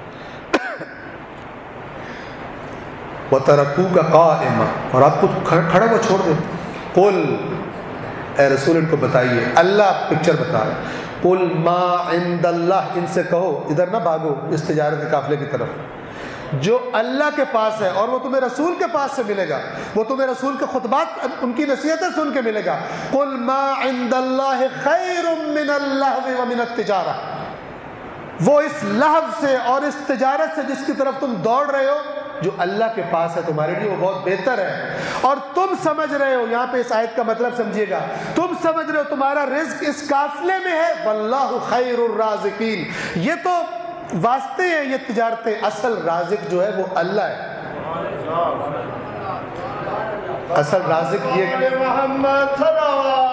وَتَرَكُوكَ قَائِمًا، اور آپ کو کھڑا ہوا چھوڑ دے۔ قُلْ، اے رسول ان کو بتائیے، اللہ پکچر بتا رہا ہے، قُلْ مَا عِنْدَ اللَّهِ، ان سے کہو ادھر نہ بھاگو اس تجارت کے قافلے کی طرف، جو اللہ کے پاس ہے اور وہ تمہیں رسول کے پاس سے ملے گا، وہ تمہیں رسول کے خطبات ان کی نصیحتیں سن کے ملے گا۔ قُلْ مَا عِنْدَ اللَّهِ خَيْرٌ مِّنَ اللَّهْوِ وَمِنَ التِّجَارَةِ، وہ اس لہو سے اور اس تجارت سے جس کی طرف تم دوڑ رہے ہو، جو اللہ کے پاس ہے تمہارے لیے وہ بہت بہتر ہے، اور تم سمجھ رہے ہو، یہاں پہ اس آیت کا مطلب سمجھیے گا، تم سمجھ رہے ہو تمہارا رزق اس قافلے میں ہے، وَاللَّهُ خَيْرُ الرَّازِقِينَ، یہ تو واسطے ہیں یہ تجارتیں، اصل رازق جو ہے وہ اللہ ہے۔ اصل رازق یہ محمد صلی اللہ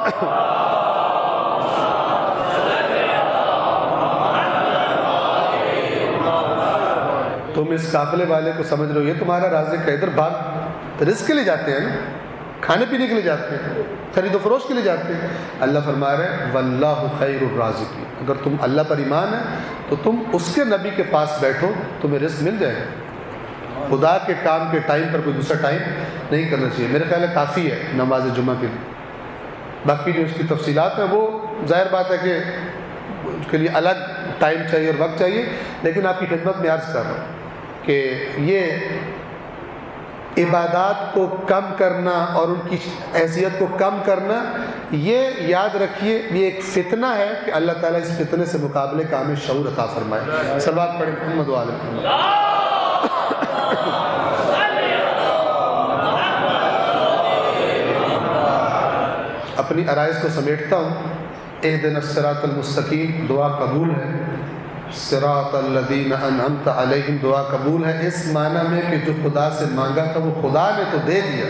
تم اس قافلے والے کو سمجھ رہے ہو یہ تمہارا رازق ہے، ادھر بھاگ رزق کے لیے جاتے ہیں نا، کھانے پینے کے لیے جاتے ہیں، خرید و فروش کے لیے جاتے ہیں۔ اللہ فرما رہے ہیں واللہ خیر الرازقین، اگر تم اللہ پر ایمان ہے تو تم اس کے نبی کے پاس بیٹھو، تمہیں رزق مل جائے گا۔ خدا کے کام کے ٹائم پر کوئی دوسرا ٹائم نہیں کرنا چاہیے۔ میرے خیال ہے کافی ہے نماز جمعہ کے لیے، باقی جو اس کی تفصیلات ہیں وہ ظاہر بات ہے کہ اس کے لیے الگ ٹائم چاہیے اور وقت چاہیے، لیکن آپ کی خدمت میں عرض کر رہا ہوں کہ یہ عبادات کو کم کرنا اور ان کی حیثیت کو کم کرنا، یہ یاد رکھیے یہ ایک فتنہ ہے کہ اللہ تعالیٰ اس فتنے سے مقابلے کا ہمیں شعور عطا فرمائے۔ صلوات پڑھیں محمد و آل محمد۔ اپنی عرائض کو سمیٹتا ہوں۔ اہدنا الصراط المستقیم دعا قبول ہے، صراط الذین انعمت علیہم دعا قبول ہے، اس معنی میں کہ جو خدا سے مانگا تھا وہ خدا نے تو دے دیا،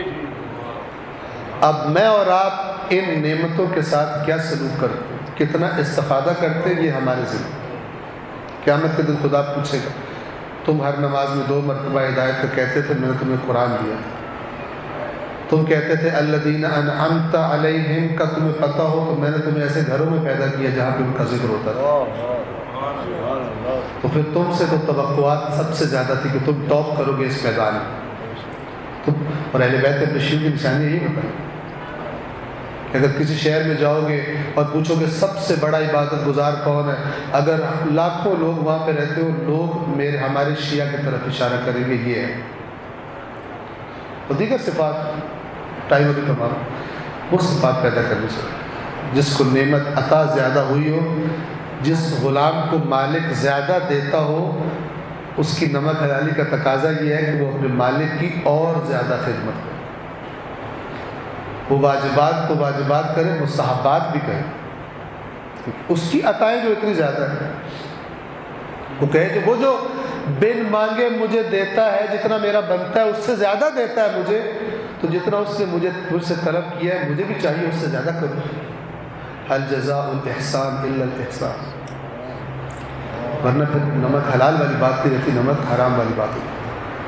اب میں اور آپ ان نعمتوں کے ساتھ کیا سلوک کرتے ہیں، کتنا استفادہ کرتے ہیں، یہ ہمارے ذمہ۔ قیامت کے دن خدا پوچھے گا تم ہر نماز میں 2 مرتبہ ہدایت کو کہتے تھے، میں نے تمہیں قرآن دیا تھا، تم کہتے تھے الذین انعمت علیہم کا تمہیں پتہ ہو تو میں نے تمہیں ایسے گھروں میں پیدا کیا جہاں پہ ان کا ذکر ہوتا تھا، تو پھر تم سے تو توقعات سب سے زیادہ تھی کہ تم ٹاپ کرو گے اس میدان میں۔ اور اہل بیت بشیر کی نشانی یہی بتائی کہ اگر کسی شہر میں جاؤ گے اور پوچھو گے سب سے بڑا عبادت گزار کون ہے، اگر لاکھوں لوگ وہاں پہ رہتے ہو، لوگ ہمارے شیعہ کی طرف اشارہ کریں گے یہ ہے، اور دیگر صفات ٹائم ابھی تمام وہ صفات پیدا کرنی چاہیے۔ جس کو نعمت عطا زیادہ ہوئی ہو جس غلام کو مالک زیادہ دیتا ہو اس کی نمک حلالی کا تقاضا یہ ہے کہ وہ اپنے مالک کی اور زیادہ خدمت کرے، وہ واجبات تو واجبات کرے، مستحبات بھی کرے، اس کی عطائیں جو اتنی زیادہ ہیں، وہ کہے کہ وہ جو بن مانگے مجھے دیتا ہے، جتنا میرا بنتا ہے اس سے زیادہ دیتا ہے مجھے، تو جتنا اس نے مجھ سے طلب کیا ہے مجھے بھی چاہیے اس سے زیادہ کروں۔ هل جزاء الاحسان الا الاحسان، ورنہ پھر نمک حلال والی بات کی رہتی، نمک حرام والی بات ہوتی۔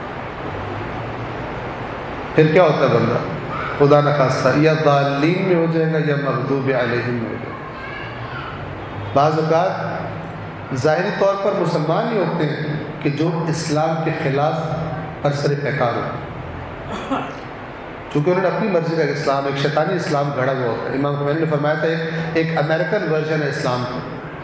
پھر کیا ہوتا ہے بندہ خدا نخواستہ یا ضالین میں ہو جائے گا یا مغضوب علیہم میں ہو جائے گا۔ بعض اوقات ظاہری طور پر مسلمان ہی ہوتے ہیں کہ جو اسلام کے خلاف برسر پیکار ہو، چونکہ انہوں نے اپنی مرضی کا اسلام، ایک شیطانی اسلام گھڑا ہوا ہوتا ہے۔ امام خمینی نے فرمایا تھا ایک امریکن ورژن ہے اسلام کا۔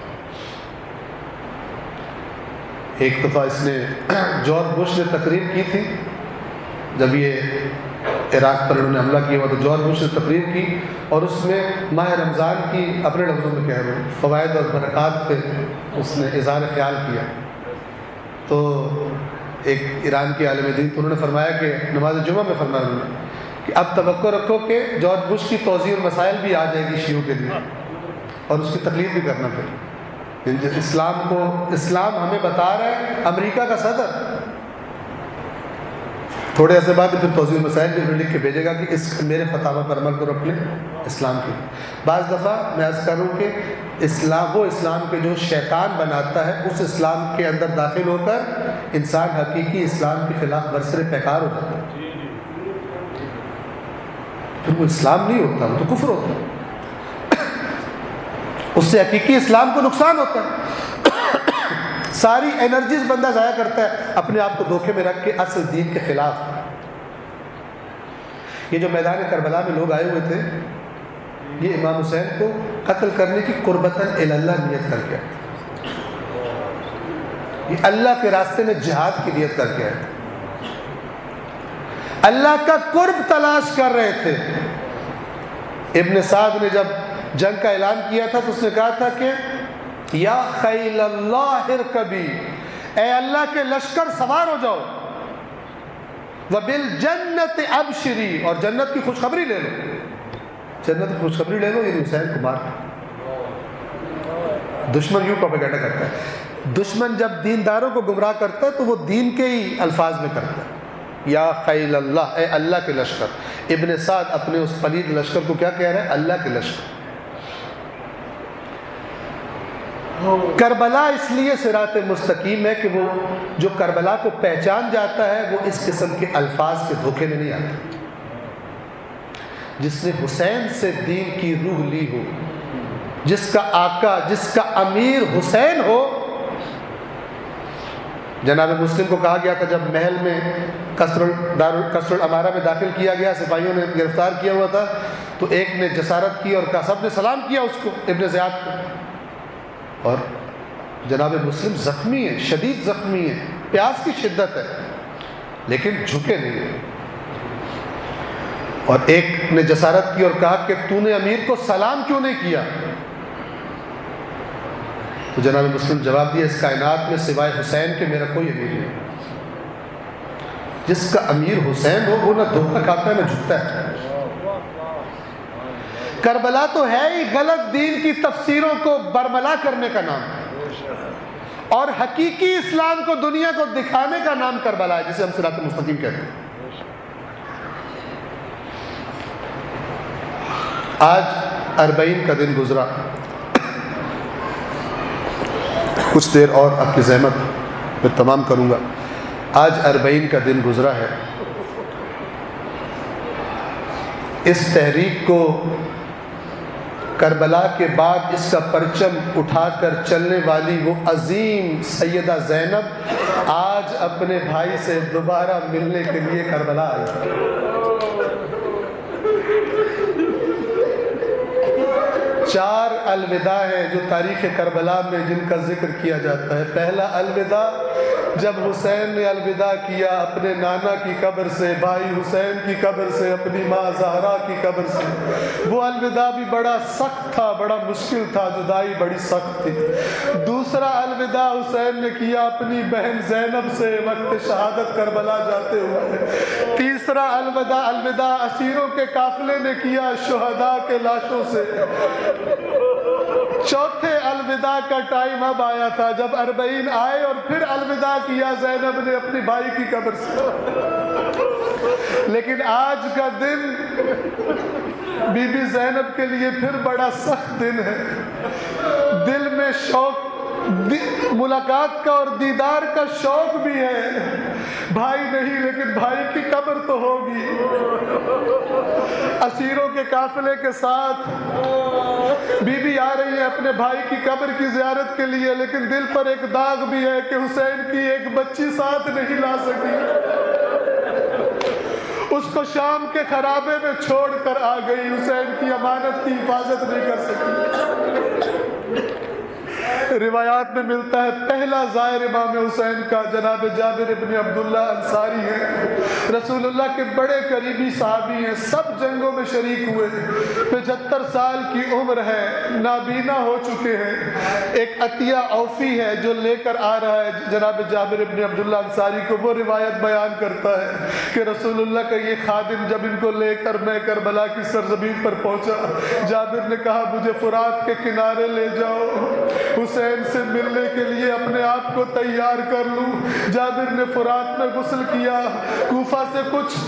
ایک دفعہ اس نے جارج بش نے تقریر کی تھی، جب یہ عراق پر انہوں نے حملہ کیا ہوا تو جارج بش نے تقریر کی، اور اس میں ماہ رمضان کی اپنے لفظوں میں کہہ رہا ہوں فوائد اور برکات پہ اس نے اظہار خیال کیا۔ تو ایک ایران کے عالم دین تو انہوں نے فرمایا کہ نماز جمعہ میں فرمایا انہوں نے کہ اب توقع رکھو کہ جارج بش کی توضیح اور مسائل بھی آ جائے گی شیعوں کے لیے، اور اس کی تقلید بھی کرنا پھر۔ اسلام ہمیں بتا رہا ہے امریکہ کا صدر، تھوڑے عرصے بعد پھر توضیح مسائل بھی لکھ کے بھیجے گا کہ اس میرے فتاوی پر عمل کرو اپنے اسلام کے۔ بعض دفعہ میں عرض کروں کہ اسلام، وہ اسلام کے جو شیطان بناتا ہے، اس اسلام کے اندر داخل ہو کر انسان حقیقی اسلام کے خلاف برسر پیکار ہو جاتا ہے، پھر وہ اسلام نہیں ہوتا، وہ تو کفر ہوتا ہے، اس سے حقیقی اسلام کو نقصان ہوتا ہے۔ ساری انرجیز بندہ ضائع کرتا ہے اپنے آپ کو دھوکے میں رکھ کے اصل دین کے خلاف۔ یہ جو میدان کربلا میں لوگ آئے ہوئے تھے، یہ امام حسین کو قتل کرنے کی قربتاً اللہ نیت کر کے آئے، یہ اللہ کے راستے میں جہاد کی نیت کر کے آئے، اللہ کا قرب تلاش کر رہے تھے۔ ابن سعد نے جب جنگ کا اعلان کیا تھا تو اس نے کہا تھا کہ یا خیل اللہ ارکبی، اے اللہ کے لشکر سوار ہو جاؤ، وبالجنت ابشری، اور جنت کی خوشخبری لے لو، جنت کی خوشخبری لے لو، یہ حسین کو مار۔ دشمن یوں پروپیگنڈا کرتا ہے، دشمن جب دینداروں کو گمراہ کرتا ہے تو وہ دین کے ہی الفاظ میں کرتا ہے، یا خیل اللہ، اے اللہ کے لشکر۔ ابن سعد اپنے اس پلید لشکر کو کیا کہہ رہے ہیں؟ اللہ کے لشکر۔ کربلا اس لیے صراط مستقیم ہے کہ وہ جو کربلا کو پہچان جاتا ہے وہ اس قسم کے الفاظ کے دھوکے میں نہیں آتا۔ جس نے حسین سے دین کی روح لی ہو، جس کا آقا، جس کا امیر حسین ہو۔ جناب مسلم کو کہا گیا تھا جب محل میں قصر الامارہ میں داخل کیا گیا، سپاہیوں نے گرفتار کیا ہوا تھا، تو ایک نے جسارت کی اور کہا، سب نے سلام کیا اس کو، ابن زیاد کو، اور جناب مسلم زخمی ہے، شدید زخمی ہے، پیاس کی شدت ہے، لیکن جھکے نہیں ہیں۔ اور ایک نے جسارت کی اور کہا کہ تو نے امیر کو سلام کیوں نہیں کیا؟ تو جناب مسلم جواب دیا، اس کائنات میں سوائے حسین کے میرا کوئی امیر نہیں، جس کا امیر حسین ہو وہ نہ دھوکہ کھاتا ہے نہ جھکتا ہے۔ کربلا تو ہے ہی غلط دین کی تفسیروں کو برملا کرنے کا نام، اور حقیقی اسلام کو دنیا کو دکھانے کا نام کربلا ہے، جسے ہم صراط مستقیم کہتے ہیں۔ آج 40 کا دن گزرا، کچھ دیر اور آپ کی زحمت میں تمام کروں گا۔ آج 40 کا دن گزرا ہے۔ اس تحریک کو کربلا کے بعد اس کا پرچم اٹھا کر چلنے والی وہ عظیم سیدہ زینب آج اپنے بھائی سے دوبارہ ملنے کے لیے کربلا آئی۔ چار الوداع ہیں جو تاریخ کربلا میں جن کا ذکر کیا جاتا ہے۔ پہلا الوداع جب حسین نے الوداع کیا اپنے نانا کی قبر سے، بھائی حسین کی قبر سے، اپنی ماں زہرا کی قبر سے، وہ الوداع بھی بڑا سخت تھا، بڑا مشکل تھا، جدائی بڑی سخت تھی۔ دوسرا الوداع حسین نے کیا اپنی بہن زینب سے وقت شہادت کربلا جاتے ہوئے۔ تیسرا الوداع اسیروں کے قافلے نے کیا شہداء کے لاشوں سے۔ چوتھے الوداع کا ٹائم اب آیا تھا جب 40 آئے اور پھر الوداع کیا زینب نے اپنی بھائی کی قبر سے۔ لیکن آج کا دن بی بی زینب کے لیے پھر بڑا سخت دن ہے۔ دل میں شوق، ملاقات کا اور دیدار کا شوق بھی ہے، بھائی نہیں لیکن بھائی کی قبر تو ہوگی۔ اسیروں کے قافلے کے ساتھ بی بی آ رہی ہے اپنے بھائی کی قبر کی زیارت کے لیے، لیکن دل پر ایک داغ بھی ہے کہ حسین کی ایک بچی ساتھ نہیں لا سکی، اس کو شام کے خرابے میں چھوڑ کر آ گئی، حسین کی امانت کی حفاظت نہیں کر سکی۔ روایات میں ملتا ہے پہلا زائر امام حسین کا جناب جابر ابن عبداللہ انصاری ہیں، رسول اللہ کے بڑے قریبی صحابی ہیں، سب جنگوں میں شریک ہوئے، 75 سال کی عمر ہے، نابینا ہو چکے ہیں۔ ایک عطیہ اوفی ہے جو لے کر آ رہا ہے جناب جابر ابن عبداللہ انصاری کو، وہ روایت بیان کرتا ہے کہ رسول اللہ کا یہ خادم جب ان کو لے کر میں کربلا کی سرزمین پر پہنچا، جابر نے کہا مجھے فرات کے کنارے لے جاؤ، حسین سے ملنے کے لیے اپنے آپ کو تیار کر لوں۔ جابر نے فرات میں غسل کیا، کوفہ سے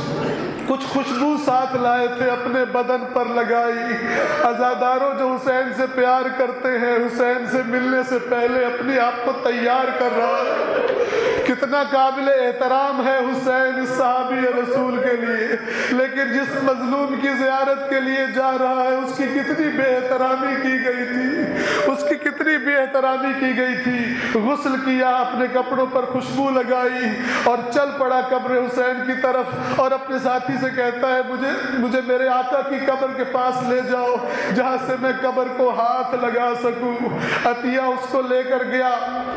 کچھ خوشبو ساتھ لائے تھے، اپنے بدن پر لگائی۔ عزاداروں جو حسین سے پیار کرتے ہیں، حسین سے ملنے سے پہلے اپنے آپ کو تیار کر رہا ہے۔ کتنا قابل احترام ہے حسین اس صحابی رسول کے لیے، لیکن جس مظلوم کی زیارت کے لیے جا رہا ہے اس کی کتنی بے احترامی کی گئی تھی، اس کی کتنی بے احترامی کی گئی تھی۔ غسل کیا، اپنے کپڑوں پر خوشبو لگائی اور چل پڑا قبر حسین کی طرف، اور اپنے ساتھی سے کہتا ہے مجھے میرے آقا کی قبر کے پاس لے جاؤ جہاں سے میں قبر کو ہاتھ لگا سکوں۔ عطیہ اس کو لے کر گیا،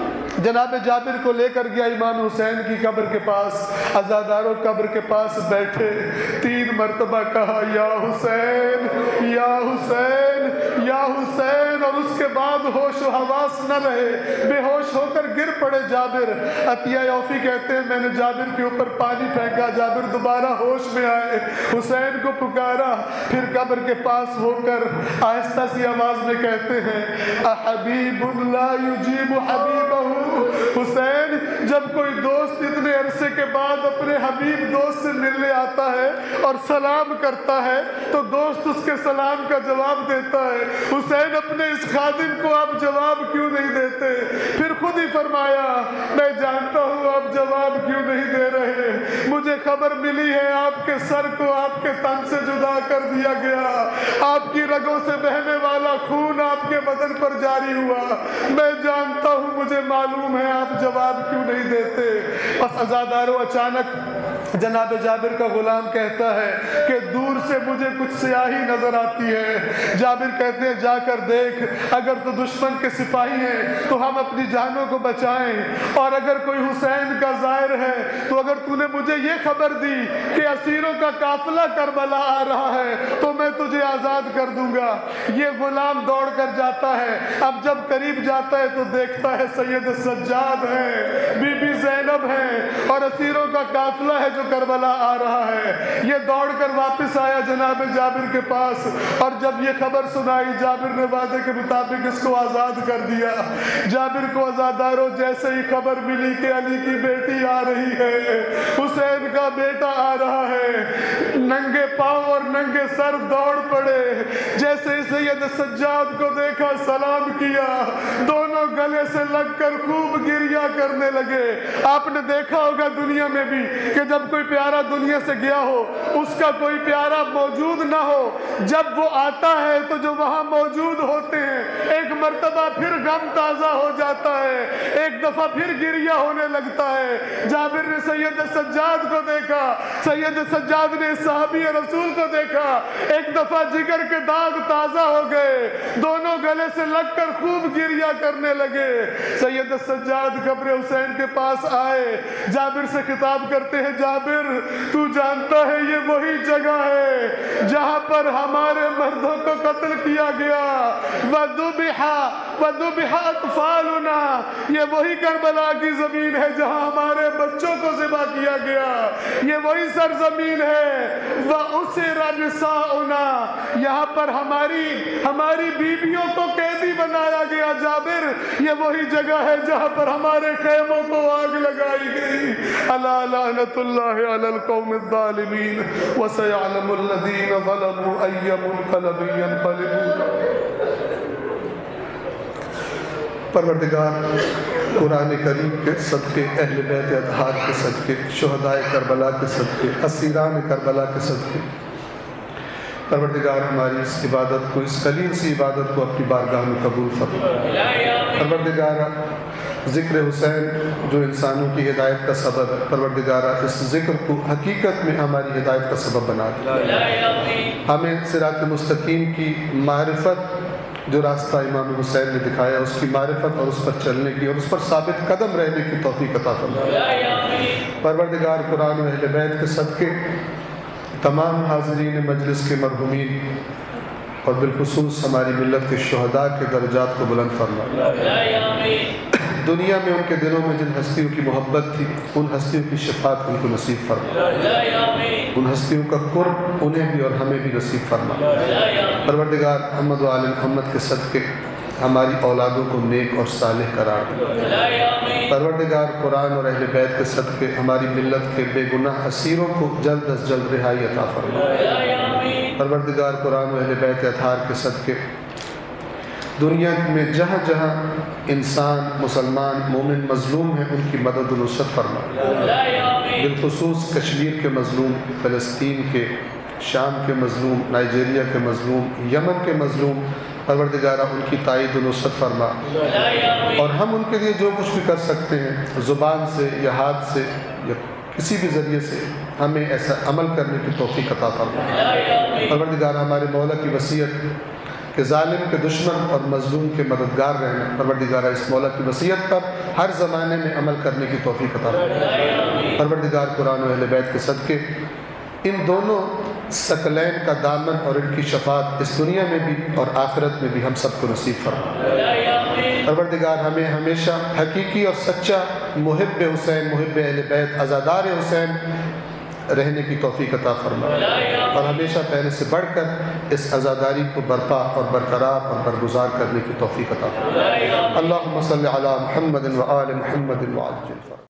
جناب جابر کو لے کر گیا امام حسین کی قبر کے پاس۔ عزاداروں قبر کے پاس بیٹھے، 3 مرتبہ کہا یا حسین یا حسین یا حسین، اور اس کے بعد ہوش و حواس نہ رہے، بے ہوش ہو کر گر پڑے جابر۔ عطیہ اوفی کہتے ہیں میں نے جابر کے اوپر پانی پھینکا، جابر دوبارہ ہوش میں آئے، حسین کو پکارا، پھر قبر کے پاس ہو کر آہستہ سی آواز میں کہتے ہیں احبیب لا یجیب حبیبہ۔ حسین، جب کوئی دوست اتنے عرصے کے بعد اپنے حبیب دوست سے ملنے آتا ہے اور سلام کرتا ہے تو دوست اس کے سلام کا جواب دیتا ہے، حسین اپنے اس خادم کو آپ جواب کیوں نہیں دیتے؟ پھر خود ہی فرمایا میں جانتا ہوں آپ جواب کیوں نہیں دے رہے، مجھے خبر ملی ہے آپ کے سر کو آپ کے تن سے جدا کر دیا گیا، آپ کی رگوں سے بہنے والا خون آپ کے بدن پر جاری ہوا، میں جانتا ہوں، مجھے معلوم ہے آپ جواب کیوں نہیں دیتے۔ بس عزاداروں اچانک جناب جابر کا غلام کہتا ہے کہ دور سے مجھے کچھ سیاہی نظر آتی ہے۔ جابر کہتے ہیں جا کر دیکھ، اگر تو دشمن کے سپاہی ہیں تو ہم اپنی جانوں کو بچائیں، اور اگر کوئی حسین کا زائر ہے تو اگر تو نے مجھے یہ خبر دی کہ اسیروں کا قافلہ کربلا آ رہا ہے تو میں تجھے آزاد کر دوں گا۔ یہ غلام دوڑ کر جاتا ہے، اب جب قریب جاتا ہے تو دیکھتا ہے سید سجاد ہیں، بی بی زینب ہیں، اور اسیروں کا قافلہ ہے جو کربلا آ رہا ہے۔ یہ دوڑ کر واپس آیا جناب جابر کے پاس، اور جب یہ خبر سنائی جابر نے وعدے کے مطابق اس کو آزاد کر دیا۔ جابر کو عزاداروں جیسے ہی خبر ملی کہ علی کی بیٹی آ رہی ہے، حسین کا بیٹا آ رہا ہے، ننگے پاؤں اور ننگے سر دوڑ پڑے، جیسے ہی سید سجاد کو دیکھا سلام کیا، دونوں گلے سے لگ کر خوب گریہ کرنے لگے۔ آپ نے دیکھا ہوگا دنیا میں بھی کہ جب کوئی پیارا دنیا سے گیا ہو، اس کا کوئی پیارا موجود نہ ہو، جب وہ آتا ہے تو جو وہاں موجود ہوتے ہیں ایک مرتبہ پھر غم تازہ ہو جاتا ہے، ایک دفعہ پھر گریہ ہونے لگتا ہے۔ جابر نے سید سجاد کو دیکھا، سید سجاد نے صحابی رسول کو دیکھا، ایک دفعہ جگر کے داغ تازہ ہو گئے، دونوں گلے سے لگ کر خوب گریہ کرنے لگے۔ سید سجاد قبر حسین کے پاس آئے آئے جابر سے خطاب کرتے ہیں، جابر تو جانتا ہے یہ وہی جگہ ہے جہاں پر ہمارے مردوں کو قتل کیا گیا، وَذُبِحَ أَطْفَالُنَا، یہ وہی کربلا کی زمین ہے جہاں ہمارے بچوں کو ذبح کیا گیا، یہ وہی سرزمین ہے، وَأُسِرَ نِسَاؤُنَا، یہاں پر ہماری بیویوں کو قیدی بنایا گیا، جابر یہ وہی جگہ ہے جہاں پر ہمارے خیموں کو آگ لگائی گئی، الا لعنت اللہ علی القوم الظالمین وسيعلم الذین ظلموا ای منقلب ینقلبون۔ پروردگار قرآن کریم کے صدقے، اہل بیت اطہار کے صدقے، شہدائے کربلا کے صدقے، اسیران کربلا کے صدقے، پروردگار ہماری اس عبادت کو، اس قلیل سی عبادت کو اپنی بارگاہ میں قبول فرما۔ پروردگار ذکر حسین جو انسانوں کی ہدایت کا سبب ہے، پروردگار اس ذکر کو حقیقت میں ہماری ہدایت کا سبب بنا دے، ہمیں صراط مستقیم کی معرفت، جو راستہ امام حسین نے دکھایا اس کی معرفت اور اس پر چلنے کی اور اس پر ثابت قدم رہنے کی توفیق عطا فرما۔ پروردگار قرآن و اہل بیت کے صدقے تمام حاضرین مجلس کے مرحومین اور بالخصوص ہماری ملت کے شہداء کے درجات کو بلند فرما۔ دنیا میں ان کے دلوں میں جن ہستیوں کی محبت تھی، ان ہستیوں کی شفاعت ان کو نصیب فرما، ان ہستیوں کا قرب انہیں بھی اور ہمیں بھی نصیب فرما۔ پروردگار محمد و آل محمد کے صدقے ہماری اولادوں کو نیک اور صالح قرار دے۔ پروردگار قرآن اور اہل بیت کے صدقے ہماری ملت کے بے گناہ اسیروں کو جلد از جلد رہائی عطا فرما۔ پروردگار قرآن و اہل بیت اطہار کے صدقے دنیا میں جہاں جہاں انسان، مسلمان، مومن مظلوم ہیں ان کی مدد و نصرت فرما، بالخصوص کشمیر کے مظلوم، فلسطین کے، شام کے مظلوم، نائجیریا کے مظلوم، یمن کے مظلوم، پروردگارہ ان کی تائید و نصرت فرما، اور ہم ان کے لیے جو کچھ بھی کر سکتے ہیں زبان سے یا ہاتھ سے یا کسی بھی ذریعے سے ہمیں ایسا عمل کرنے کی توفیق عطا فرما۔ پروردگار ہمارے مولا کی وصیت کہ ظالم کے دشمن اور مظلوم کے مددگار رہنا، پروردگارہ اس مولا کی وصیت پر ہر زمانے میں عمل کرنے کی توفیق عطا فرما۔ پروردگار قرآن و اہل بیت کے صدقے ان دونوں ثقلین کا دامن اور ان کی شفاعت اس دنیا میں بھی اور آخرت میں بھی ہم سب کو نصیب فرما۔ پروردگار ہمیں ہمیشہ حقیقی اور سچا محب حسین، محب اہل بیت، عزادار حسین رہنے کی توفیق عطا فرما، اور ہمیشہ پہلے سے بڑھ کر اس عزاداری کو برپا اور برقرار اور برگزار کرنے کی توفیق عطا فرما۔ اللہم صلی علی محمد و آل محمد وعجل فرج۔